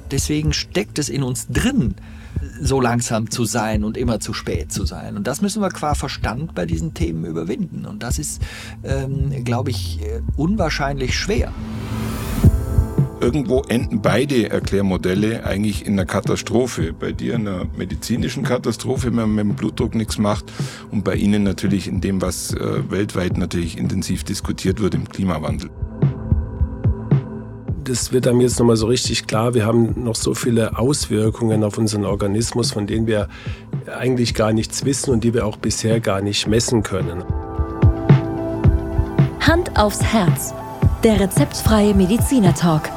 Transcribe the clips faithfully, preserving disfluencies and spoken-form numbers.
deswegen steckt es in uns drin, so langsam zu sein und immer zu spät zu sein. Und das müssen wir qua Verstand bei diesen Themen überwinden. Und das ist, ähm, glaube ich, unwahrscheinlich schwer. Irgendwo enden beide Erklärmodelle eigentlich in einer Katastrophe. Bei dir in einer medizinischen Katastrophe, wenn man mit dem Blutdruck nichts macht, und bei Ihnen natürlich in dem, was äh, weltweit natürlich intensiv diskutiert wird, im Klimawandel. Das wird einem jetzt nochmal so richtig klar, wir haben noch so viele Auswirkungen auf unseren Organismus, von denen wir eigentlich gar nichts wissen und die wir auch bisher gar nicht messen können. Hand aufs Herz, der rezeptfreie Mediziner-Talk.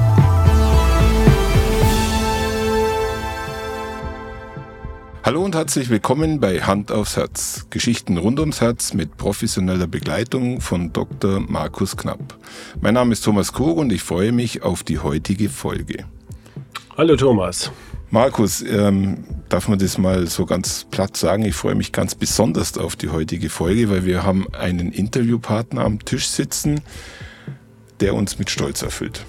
Hallo und herzlich willkommen bei Hand aufs Herz. Geschichten rund ums Herz mit professioneller Begleitung von Doktor Markus Knapp. Mein Name ist Thomas Krug und ich freue mich auf die heutige Folge. Hallo Thomas. Markus, ähm, darf man das mal so ganz platt sagen? Ich freue mich ganz besonders auf die heutige Folge, weil wir haben einen Interviewpartner am Tisch sitzen, der uns mit Stolz erfüllt.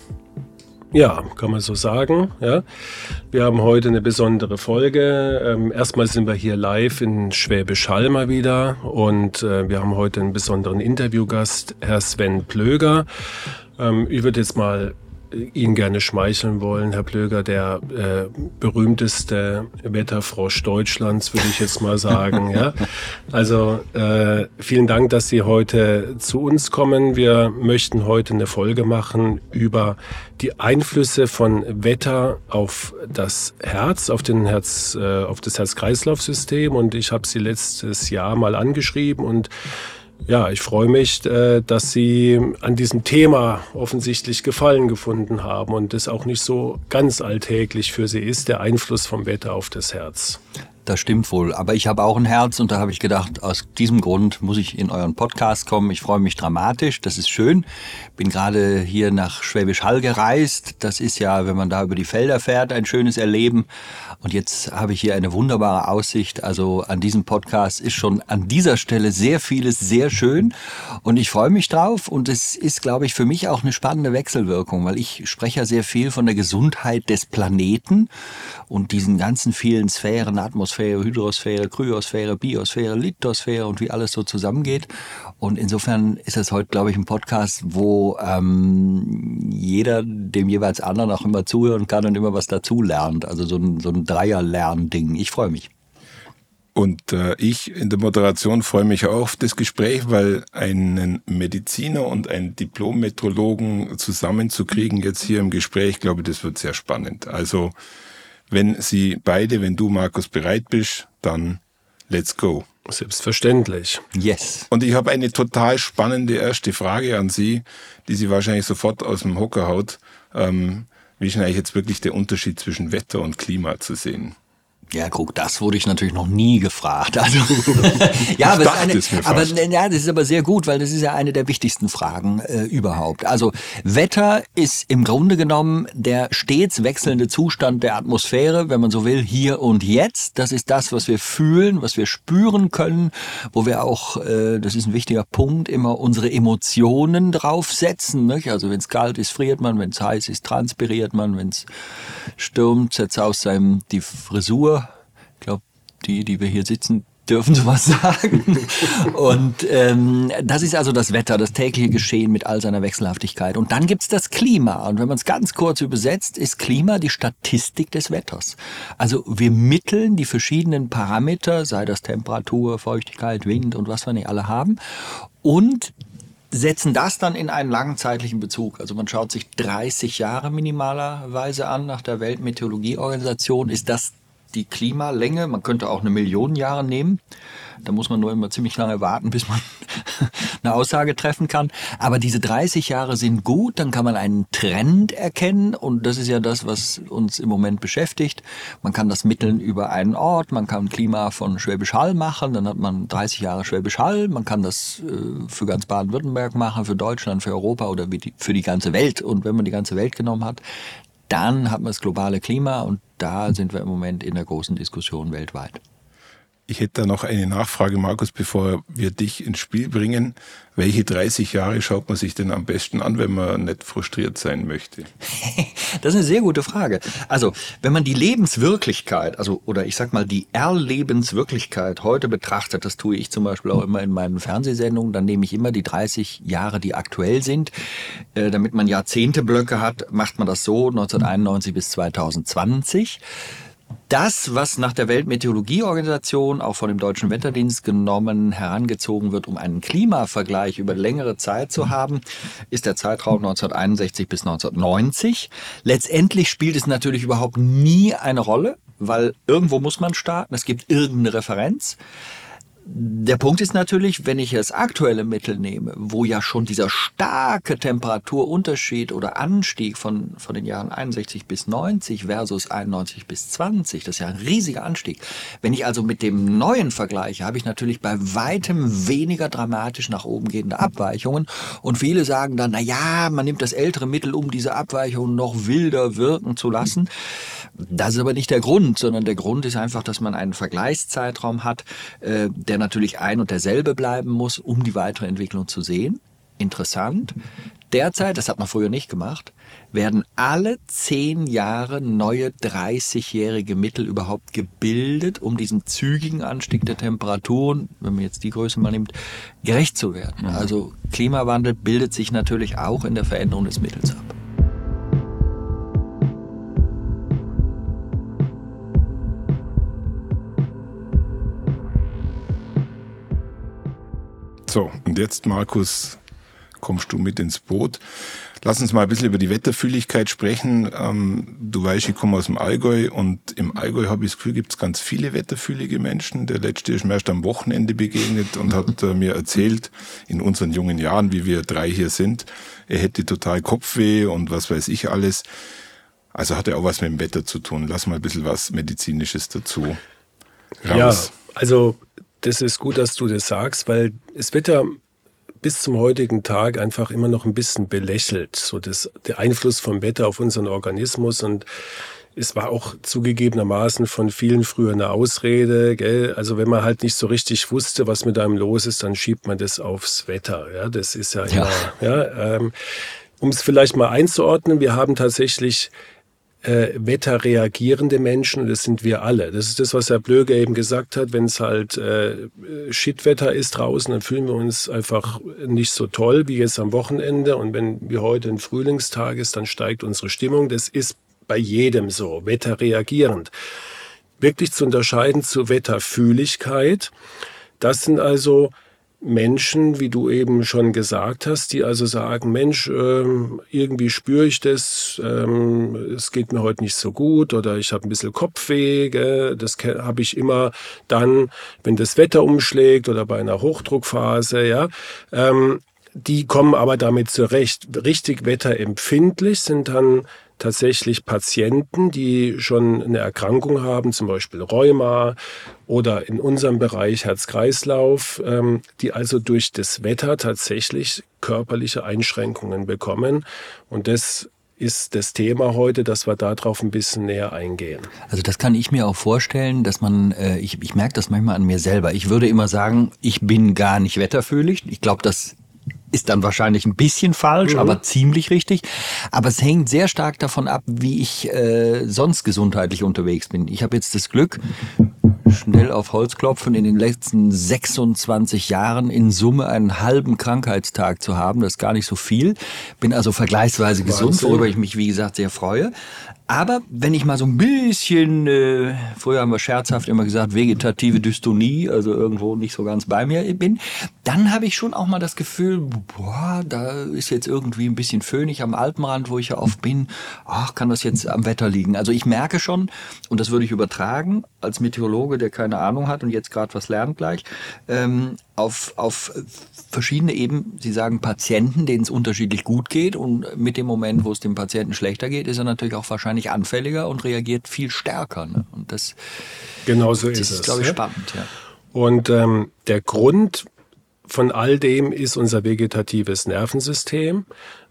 Ja, kann man so sagen. Ja. Wir haben heute eine besondere Folge. Ähm, erstmal sind wir hier live in Schwäbisch Hall mal wieder und äh, wir haben heute einen besonderen Interviewgast, Herr Sven Plöger. Ähm, ich würde jetzt mal Ihnen gerne schmeicheln wollen, Herr Plöger, der äh, berühmteste Wetterfrosch Deutschlands, würde ich jetzt mal sagen. Ja? Also äh, vielen Dank, dass Sie heute zu uns kommen. Wir möchten heute eine Folge machen über die Einflüsse von Wetter auf das Herz, auf den Herz, äh, auf das Herz-Kreislauf-System. Und ich habe Sie letztes Jahr mal angeschrieben und ja, ich freue mich, dass Sie an diesem Thema offensichtlich Gefallen gefunden haben und das auch nicht so ganz alltäglich für Sie ist, der Einfluss vom Wetter auf das Herz. Das stimmt wohl, aber ich habe auch ein Herz und da habe ich gedacht, aus diesem Grund muss ich in euren Podcast kommen. Ich freue mich dramatisch, das ist schön. Bin gerade hier nach Schwäbisch Hall gereist. Das ist ja, wenn man da über die Felder fährt, ein schönes Erleben. Und jetzt habe ich hier eine wunderbare Aussicht. Also an diesem Podcast ist schon an dieser Stelle sehr vieles sehr schön und ich freue mich drauf. Und es ist, glaube ich, für mich auch eine spannende Wechselwirkung, weil ich spreche ja sehr viel von der Gesundheit des Planeten und diesen ganzen vielen Sphären, Atmosphäre, Hydrosphäre, Kryosphäre, Biosphäre, Lithosphäre und wie alles so zusammengeht. Und insofern ist das heute, glaube ich, ein Podcast, wo ähm, jeder dem jeweils anderen auch immer zuhören kann und immer was dazu lernt. Also so ein, so ein Dreier-Lernding. Ich freue mich. Und äh, ich in der Moderation freue mich auch auf das Gespräch, weil einen Mediziner und einen Diplom-Meteorologen zusammenzukriegen jetzt hier im Gespräch, glaube ich, das wird sehr spannend. Also wenn Sie beide, wenn du, Markus, bereit bist, dann let's go. Selbstverständlich. Yes. Und ich habe eine total spannende erste Frage an Sie, die Sie wahrscheinlich sofort aus dem Hocker haut. Ähm, wie ist denn eigentlich jetzt wirklich der Unterschied zwischen Wetter und Klima zu sehen? Ja, guck, das wurde ich natürlich noch nie gefragt. Also, ja, aber, es eine, es aber ja, das ist aber sehr gut, weil das ist ja eine der wichtigsten Fragen äh, überhaupt. Also Wetter ist im Grunde genommen der stets wechselnde Zustand der Atmosphäre, wenn man so will, hier und jetzt. Das ist das, was wir fühlen, was wir spüren können, wo wir auch, äh, das ist ein wichtiger Punkt, immer unsere Emotionen draufsetzen. Nicht? Also wenn es kalt ist, friert man, wenn es heiß ist, transpiriert man, wenn es stürmt, zerzaust einem die Frisur. Ich glaube, die, die wir hier sitzen, dürfen sowas sagen. Und ähm, das ist also das Wetter, das tägliche Geschehen mit all seiner Wechselhaftigkeit. Und dann gibt's das Klima. Und wenn man es ganz kurz übersetzt, ist Klima die Statistik des Wetters. Also wir mitteln die verschiedenen Parameter, sei das Temperatur, Feuchtigkeit, Wind und was wir nicht alle haben, und setzen das dann in einen langen zeitlichen Bezug. Also man schaut sich dreißig Jahre minimalerweise an. Nach der Weltmeteorologieorganisation ist das die Klimalänge. Man könnte auch eine Million Jahre nehmen. Da muss man nur immer ziemlich lange warten, bis man eine Aussage treffen kann. Aber diese dreißig Jahre sind gut, dann kann man einen Trend erkennen und das ist ja das, was uns im Moment beschäftigt. Man kann das mitteln über einen Ort, man kann Klima von Schwäbisch Hall machen, dann hat man dreißig Jahre Schwäbisch Hall, man kann das für ganz Baden-Württemberg machen, für Deutschland, für Europa oder für die ganze Welt. Und wenn man die ganze Welt genommen hat, dann hat man das globale Klima und da sind wir im Moment in der großen Diskussion weltweit. Ich hätte da noch eine Nachfrage, Markus, bevor wir dich ins Spiel bringen. Welche dreißig Jahre schaut man sich denn am besten an, wenn man nicht frustriert sein möchte? Das ist eine sehr gute Frage. Also, wenn man die Lebenswirklichkeit, also oder ich sag mal die Erlebenswirklichkeit heute betrachtet, das tue ich zum Beispiel auch immer in meinen Fernsehsendungen, dann nehme ich immer die dreißig Jahre, die aktuell sind. Äh, damit man Jahrzehnteblöcke hat, macht man das so, neunzehnhunderteinundneunzig bis zweitausendzwanzig. Das, was nach der Weltmeteorologieorganisation, auch von dem Deutschen Wetterdienst genommen, herangezogen wird, um einen Klimavergleich über längere Zeit zu haben, ist der Zeitraum neunzehnhunderteinundsechzig bis neunzehnhundertneunzig. Letztendlich spielt es natürlich überhaupt nie eine Rolle, weil irgendwo muss man starten, es gibt irgendeine Referenz. Der Punkt ist natürlich, wenn ich das aktuelle Mittel nehme, wo ja schon dieser starke Temperaturunterschied oder Anstieg von, von den Jahren einundsechzig bis neunzig versus einundneunzig bis zwanzig, das ist ja ein riesiger Anstieg. Wenn ich also mit dem neuen vergleiche, habe ich natürlich bei weitem weniger dramatisch nach oben gehende Abweichungen. Und viele sagen dann, na ja, man nimmt das ältere Mittel, um diese Abweichungen noch wilder wirken zu lassen. Das ist aber nicht der Grund, sondern der Grund ist einfach, dass man einen Vergleichszeitraum hat, äh, der natürlich ein und derselbe bleiben muss, um die weitere Entwicklung zu sehen. Interessant. Derzeit, das hat man früher nicht gemacht, werden alle zehn Jahre neue dreißigjährige Mittel überhaupt gebildet, um diesem zügigen Anstieg der Temperaturen, wenn man jetzt die Größe mal nimmt, gerecht zu werden. Also Klimawandel bildet sich natürlich auch in der Veränderung des Mittels ab. So, und jetzt, Markus, kommst du mit ins Boot. Lass uns mal ein bisschen über die Wetterfühligkeit sprechen. Ähm, du weißt, ich komme aus dem Allgäu und im Allgäu habe ich das Gefühl, gibt es ganz viele wetterfühlige Menschen. Der letzte ist mir erst am Wochenende begegnet und hat äh, mir erzählt, in unseren jungen Jahren, wie wir drei hier sind, er hätte total Kopfweh und was weiß ich alles. Also hat er auch was mit dem Wetter zu tun. Lass mal ein bisschen was Medizinisches dazu raus. Ja, also das ist gut, dass du das sagst, weil es wird ja bis zum heutigen Tag einfach immer noch ein bisschen belächelt, so das, der Einfluss vom Wetter auf unseren Organismus. Und es war auch zugegebenermaßen von vielen früher eine Ausrede, gell? Also wenn man halt nicht so richtig wusste, was mit einem los ist, dann schiebt man das aufs Wetter. Ja, das ist ja, ja. immer, ja ähm, um es vielleicht mal einzuordnen, wir haben tatsächlich Äh, wetterreagierende Menschen, und das sind wir alle. Das ist das, was Herr Blöger eben gesagt hat, wenn es halt äh, Shitwetter ist draußen, dann fühlen wir uns einfach nicht so toll wie jetzt am Wochenende, und wenn wie heute ein Frühlingstag ist, dann steigt unsere Stimmung. Das ist bei jedem so, wetterreagierend. Wirklich zu unterscheiden zu Wetterfühligkeit, das sind also Menschen, wie du eben schon gesagt hast, die also sagen, Mensch, ähm, irgendwie spüre ich das, ähm, es geht mir heute nicht so gut oder ich habe ein bisschen Kopfweh, gell? Das habe ich immer dann, wenn das Wetter umschlägt oder bei einer Hochdruckphase, ja. Ähm, die kommen aber damit zurecht. Richtig wetterempfindlich sind dann tatsächlich Patienten, die schon eine Erkrankung haben, zum Beispiel Rheuma oder in unserem Bereich Herz-Kreislauf, ähm, die also durch das Wetter tatsächlich körperliche Einschränkungen bekommen. Und das ist das Thema heute, dass wir darauf ein bisschen näher eingehen. Also das kann ich mir auch vorstellen, dass man, äh, ich, ich merke das manchmal an mir selber. Ich würde immer sagen, ich bin gar nicht wetterfühlig. Ich glaube, das ist dann wahrscheinlich ein bisschen falsch, mhm. aber ziemlich richtig. Aber es hängt sehr stark davon ab, wie ich äh, sonst gesundheitlich unterwegs bin. Ich habe jetzt das Glück, schnell auf Holz klopfen, in den letzten sechsundzwanzig Jahren in Summe einen halben Krankheitstag zu haben. Das ist gar nicht so viel. Bin also vergleichsweise gesund, worüber ich mich, wie gesagt, sehr freue. Aber wenn ich mal so ein bisschen, äh, früher haben wir scherzhaft immer gesagt, vegetative Dystonie, also irgendwo nicht so ganz bei mir bin, dann habe ich schon auch mal das Gefühl, boah, da ist jetzt irgendwie ein bisschen föhnig am Alpenrand, wo ich ja oft bin. Ach, kann das jetzt am Wetter liegen? Also ich merke schon, und das würde ich übertragen, als Meteorologe, der keine Ahnung hat und jetzt gerade was lernt gleich, ähm, auf, auf verschiedene eben, Sie sagen Patienten, denen es unterschiedlich gut geht, und mit dem Moment, wo es dem Patienten schlechter geht, ist er natürlich auch wahrscheinlich anfälliger und reagiert viel stärker. Ne? Und das, genau so das ist ist, es, glaube ich, ja? spannend. Ja. Und ähm, der Grund von all dem ist unser vegetatives Nervensystem,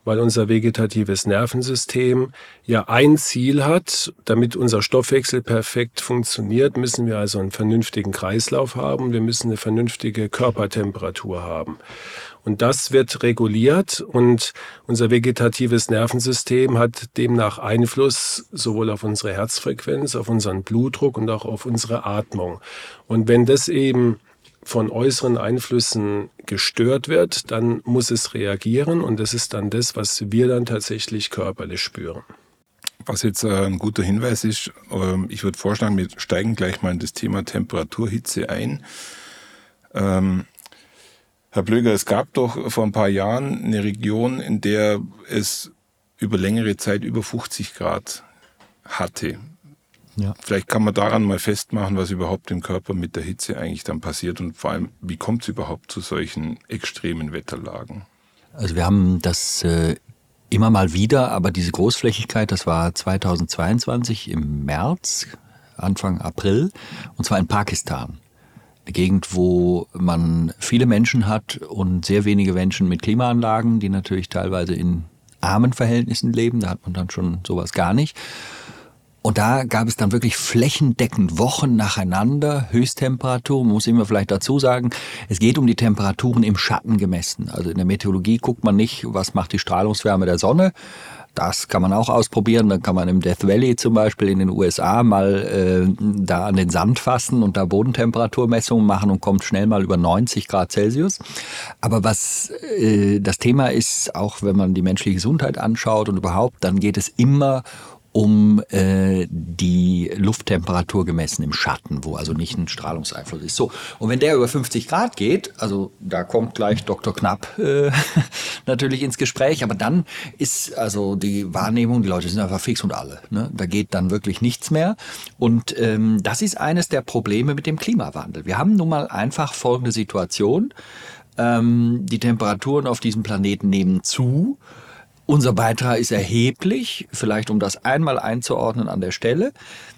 weil unser vegetatives Nervensystem ja ein Ziel hat. Damit unser Stoffwechsel perfekt funktioniert, müssen wir also einen vernünftigen Kreislauf haben. Wir müssen eine vernünftige Körpertemperatur haben. Und das wird reguliert und unser vegetatives Nervensystem hat demnach Einfluss sowohl auf unsere Herzfrequenz, auf unseren Blutdruck und auch auf unsere Atmung. Und wenn das eben von äußeren Einflüssen gestört wird, dann muss es reagieren und das ist dann das, was wir dann tatsächlich körperlich spüren. Was jetzt ein guter Hinweis ist, ich würde vorschlagen, wir steigen gleich mal in das Thema Temperatur, Hitze ein. Ähm, Herr Blöger, es gab doch vor ein paar Jahren eine Region, in der es über längere Zeit über fünfzig Grad hatte. Ja. Vielleicht kann man daran mal festmachen, was überhaupt im Körper mit der Hitze eigentlich dann passiert und vor allem, wie kommt es überhaupt zu solchen extremen Wetterlagen? Also wir haben das äh, immer mal wieder, aber diese Großflächigkeit, das war zweitausendzweiundzwanzig im März, Anfang April, und zwar in Pakistan. Eine Gegend, wo man viele Menschen hat und sehr wenige Menschen mit Klimaanlagen, die natürlich teilweise in armen Verhältnissen leben. Da hat man dann schon sowas gar nicht. Und da gab es dann wirklich flächendeckend Wochen nacheinander Höchsttemperatur. Man muss immer vielleicht dazu sagen, es geht um die Temperaturen im Schatten gemessen. Also in der Meteorologie guckt man nicht, was macht die Strahlungswärme der Sonne. Das kann man auch ausprobieren. Dann kann man im Death Valley zum Beispiel in den U S A mal äh, da an den Sand fassen und da Bodentemperaturmessungen machen und kommt schnell mal über neunzig Grad Celsius. Aber was äh, das Thema ist, auch wenn man die menschliche Gesundheit anschaut und überhaupt, dann geht es immer um äh, die Lufttemperatur gemessen im Schatten, wo also nicht ein Strahlungseinfluss ist. So, und wenn der über fünfzig Grad geht, also da kommt gleich Doktor Knapp äh, natürlich ins Gespräch, aber dann ist also die Wahrnehmung, die Leute sind einfach fix und alle. Ne? Da geht dann wirklich nichts mehr. Und ähm, das ist eines der Probleme mit dem Klimawandel. Wir haben nun mal einfach folgende Situation. Ähm, die Temperaturen auf diesem Planeten nehmen zu. Unser Beitrag ist erheblich, vielleicht um das einmal einzuordnen an der Stelle.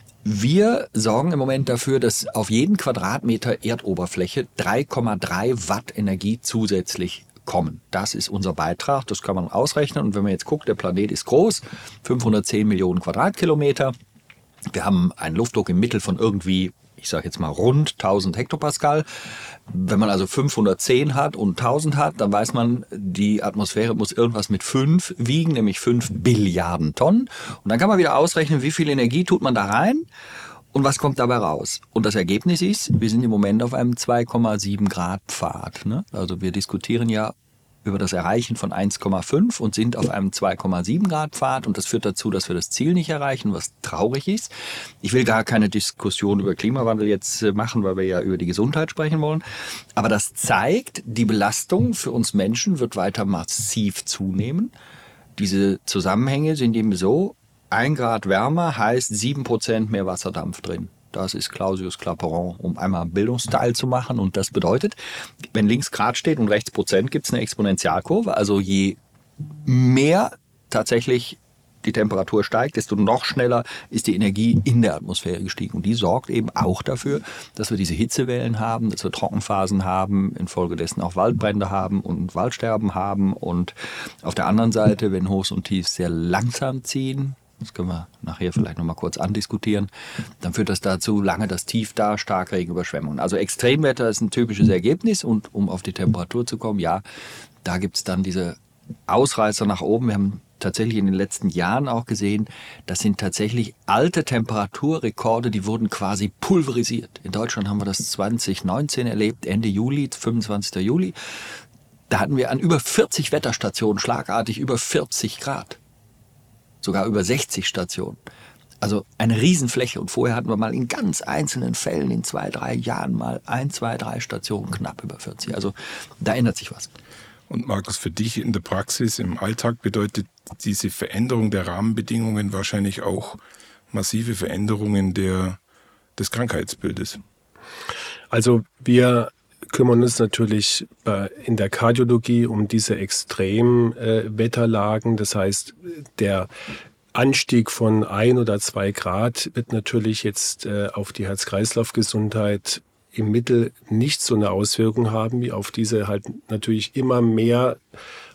Wir sorgen im Moment dafür, dass auf jeden Quadratmeter Erdoberfläche drei Komma drei Watt Energie zusätzlich kommen. Das ist unser Beitrag, das kann man ausrechnen. Und wenn man jetzt guckt, der Planet ist groß, fünfhundertzehn Millionen Quadratkilometer. Wir haben einen Luftdruck im Mittel von irgendwie, ich sage jetzt mal rund tausend Hektopascal. Wenn man also fünfhundertzehn hat und tausend hat, dann weiß man, die Atmosphäre muss irgendwas mit fünf wiegen, nämlich fünf Billiarden Tonnen. Und dann kann man wieder ausrechnen, wie viel Energie tut man da rein und was kommt dabei raus. Und das Ergebnis ist, wir sind im Moment auf einem zwei Komma sieben Grad Pfad. Ne? Also wir diskutieren ja über das Erreichen von eins Komma fünf und sind auf einem zwei Komma sieben Grad Pfad und das führt dazu, dass wir das Ziel nicht erreichen, was traurig ist. Ich will gar keine Diskussion über Klimawandel jetzt machen, weil wir ja über die Gesundheit sprechen wollen. Aber das zeigt, die Belastung für uns Menschen wird weiter massiv zunehmen. Diese Zusammenhänge sind eben so, ein Grad wärmer heißt sieben Prozent mehr Wasserdampf drin. Das ist Clausius Clapeyron, um einmal Bildungsteil zu machen. Und das bedeutet, wenn links Grad steht und rechts Prozent, gibt es eine Exponentialkurve. Also je mehr tatsächlich die Temperatur steigt, desto noch schneller ist die Energie in der Atmosphäre gestiegen. Und die sorgt eben auch dafür, dass wir diese Hitzewellen haben, dass wir Trockenphasen haben, infolgedessen auch Waldbrände haben und Waldsterben haben. Und auf der anderen Seite, wenn Hochs und Tiefs sehr langsam ziehen, das können wir nachher vielleicht noch mal kurz andiskutieren, dann führt das dazu, lange das Tief da, Starkregen, Überschwemmungen. Also Extremwetter ist ein typisches Ergebnis und um auf die Temperatur zu kommen, ja, da gibt es dann diese Ausreißer nach oben. Wir haben tatsächlich in den letzten Jahren auch gesehen, das sind tatsächlich alte Temperaturrekorde, die wurden quasi pulverisiert. In Deutschland haben wir das zwanzig neunzehn erlebt, Ende Juli, fünfundzwanzigsten Juli. Da hatten wir an über vierzig Wetterstationen schlagartig über vierzig Grad. Sogar über sechzig Stationen. Also eine Riesenfläche. Und vorher hatten wir mal in ganz einzelnen Fällen in zwei, drei Jahren mal ein, zwei, drei Stationen knapp über vierzig. Also da ändert sich was. Und Markus, für dich in der Praxis, im Alltag bedeutet diese Veränderung der Rahmenbedingungen wahrscheinlich auch massive Veränderungen der, des Krankheitsbildes. Also wir kümmern uns natürlich in der Kardiologie um diese extremen äh, Wetterlagen. Das heißt, der Anstieg von ein oder zwei Grad wird natürlich jetzt äh, auf die Herz-Kreislauf-Gesundheit im Mittel nicht so eine Auswirkung haben, wie auf diese halt natürlich immer mehr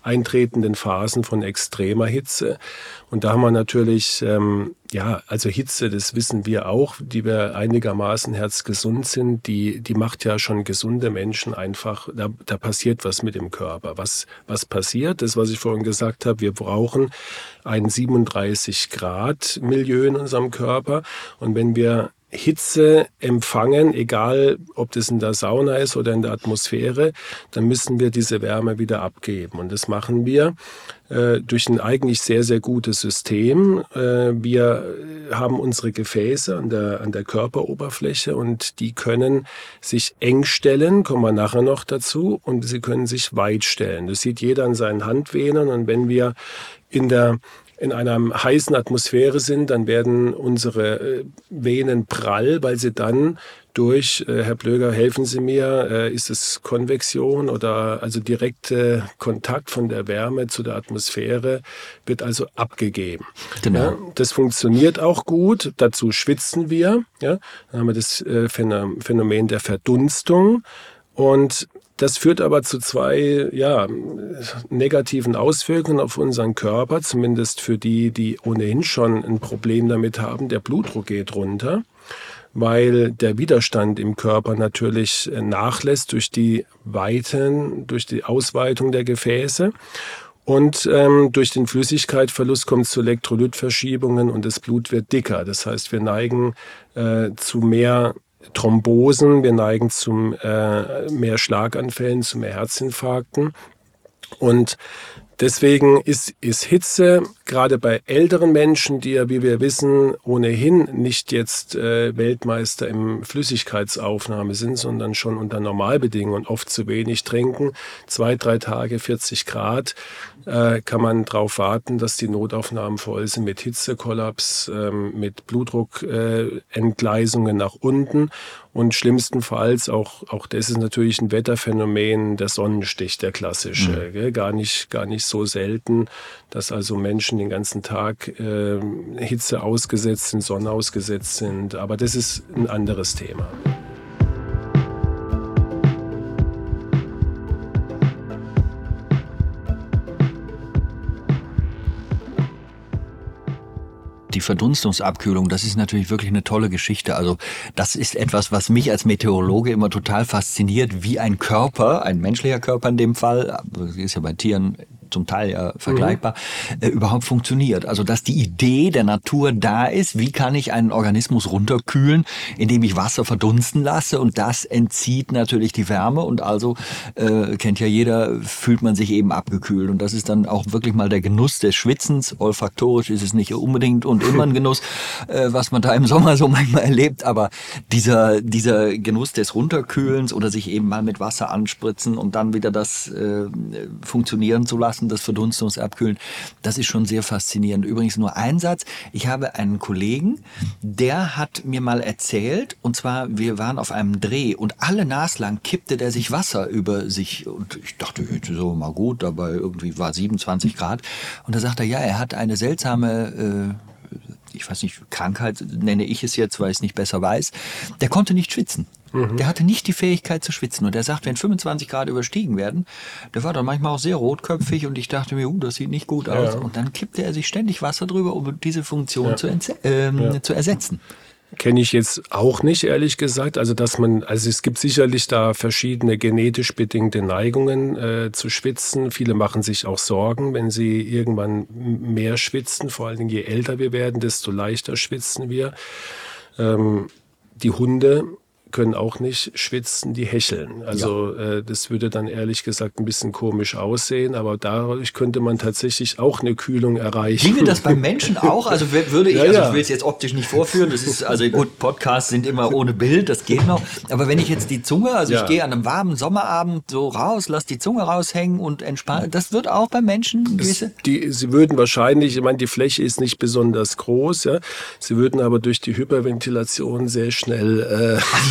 eintretenden Phasen von extremer Hitze. Und da haben wir natürlich, ähm, ja, also Hitze, das wissen wir auch, die wir einigermaßen herzgesund sind, die, die macht ja schon gesunde Menschen einfach, da, da passiert was mit dem Körper. Was, was passiert? Das, was ich vorhin gesagt habe, wir brauchen ein siebenunddreißig Grad Milieu in unserem Körper. Und wenn wir Hitze empfangen, egal ob das in der Sauna ist oder in der Atmosphäre, dann müssen wir diese Wärme wieder abgeben. Und das machen wir äh, durch ein eigentlich sehr, sehr gutes System. Äh, wir haben unsere Gefäße an der, an der Körperoberfläche und die können sich eng stellen, kommen wir nachher noch dazu, und sie können sich weit stellen. Das sieht jeder an seinen Handvenen, und wenn wir in der in einer heißen Atmosphäre sind, dann werden unsere Venen prall, weil sie dann durch, äh, Herr Plöger, helfen Sie mir, äh, ist es Konvektion oder also direkter Kontakt von der Wärme zu der Atmosphäre wird also abgegeben. Genau. Ja, das funktioniert auch gut, dazu schwitzen wir. Ja, dann haben wir das äh, Phänomen der Verdunstung, und das führt aber zu zwei ja, negativen Auswirkungen auf unseren Körper, zumindest für die, die ohnehin schon ein Problem damit haben. Der Blutdruck geht runter, weil der Widerstand im Körper natürlich nachlässt durch die Weiten, durch die Ausweitung der Gefäße. Und ähm, durch den Flüssigkeitsverlust kommt es zu Elektrolytverschiebungen und das Blut wird dicker. Das heißt, wir neigen äh, zu mehr Thrombosen, wir neigen zu äh, mehr Schlaganfällen, zu mehr Herzinfarkten. Und deswegen ist, ist Hitze, gerade bei älteren Menschen, die ja, wie wir wissen, ohnehin nicht jetzt äh, Weltmeister im Flüssigkeitsaufnahme sind, sondern schon unter Normalbedingungen oft zu wenig trinken, zwei, drei Tage, vierzig Grad, äh, kann man darauf warten, dass die Notaufnahmen voll sind mit Hitzekollaps, äh, mit Blutdruckentgleisungen äh, nach unten. Und schlimmstenfalls, auch, auch das ist natürlich ein Wetterphänomen, der Sonnenstich, der klassische. Mhm. Gell? Gar nicht, gar nicht so selten, dass also Menschen den ganzen Tag äh, Hitze ausgesetzt sind, Sonne ausgesetzt sind. Aber das ist ein anderes Thema. Die Verdunstungsabkühlung, das ist natürlich wirklich eine tolle Geschichte. Also das ist etwas, was mich als Meteorologe immer total fasziniert, wie ein Körper, ein menschlicher Körper in dem Fall, das ist ja bei Tieren zum Teil ja vergleichbar, mhm. äh, überhaupt funktioniert. Also dass die Idee der Natur da ist, wie kann ich einen Organismus runterkühlen, indem ich Wasser verdunsten lasse, und das entzieht natürlich die Wärme, und also äh, kennt ja jeder, fühlt man sich eben abgekühlt, und das ist dann auch wirklich mal der Genuss des Schwitzens. Olfaktorisch ist es nicht unbedingt und immer ein Genuss, äh, was man da im Sommer so manchmal erlebt, aber dieser, dieser Genuss des Runterkühlens oder sich eben mal mit Wasser anspritzen und dann wieder das äh, funktionieren zu lassen, das Verdunstungsabkühlen, das ist schon sehr faszinierend. Übrigens nur ein Satz. Ich habe einen Kollegen, der hat mir mal erzählt, und zwar, wir waren auf einem Dreh und alle naslang kippte der sich Wasser über sich, und ich dachte, jetzt so mal gut, dabei irgendwie war siebenundzwanzig Grad, und da sagt er, ja, er hat eine seltsame, äh, ich weiß nicht, Krankheit nenne ich es jetzt, weil ich es nicht besser weiß, der konnte nicht schwitzen. Mhm. Der hatte nicht die Fähigkeit zu schwitzen. Und er sagt, wenn fünfundzwanzig Grad überstiegen werden, der war dann manchmal auch sehr rotköpfig, und ich dachte mir, uh, das sieht nicht gut aus. Ja. Und dann kippte er sich ständig Wasser drüber, um diese Funktion ja. zu, ähm, ja. zu ersetzen. Kenne ich jetzt auch nicht, ehrlich gesagt. Also dass man, also es gibt sicherlich da verschiedene genetisch bedingte Neigungen äh, zu schwitzen. Viele machen sich auch Sorgen, wenn sie irgendwann mehr schwitzen. Vor allen Dingen, je älter wir werden, desto leichter schwitzen wir. Ähm, die Hunde können auch nicht schwitzen, die hecheln. Also ja. äh, das würde dann ehrlich gesagt ein bisschen komisch aussehen, aber dadurch könnte man tatsächlich auch eine Kühlung erreichen. Ginge das beim Menschen auch? Also würde ich, ja, also ich will es jetzt optisch nicht vorführen, das ist, also gut, Podcasts sind immer ohne Bild, das geht noch, aber wenn ich jetzt die Zunge, also ja. ich gehe an einem warmen Sommerabend so raus, lasse die Zunge raushängen und entspanne, das wird auch beim Menschen gewisse... Die, sie würden wahrscheinlich, ich meine, die Fläche ist nicht besonders groß, ja, sie würden aber durch die Hyperventilation sehr schnell... Äh,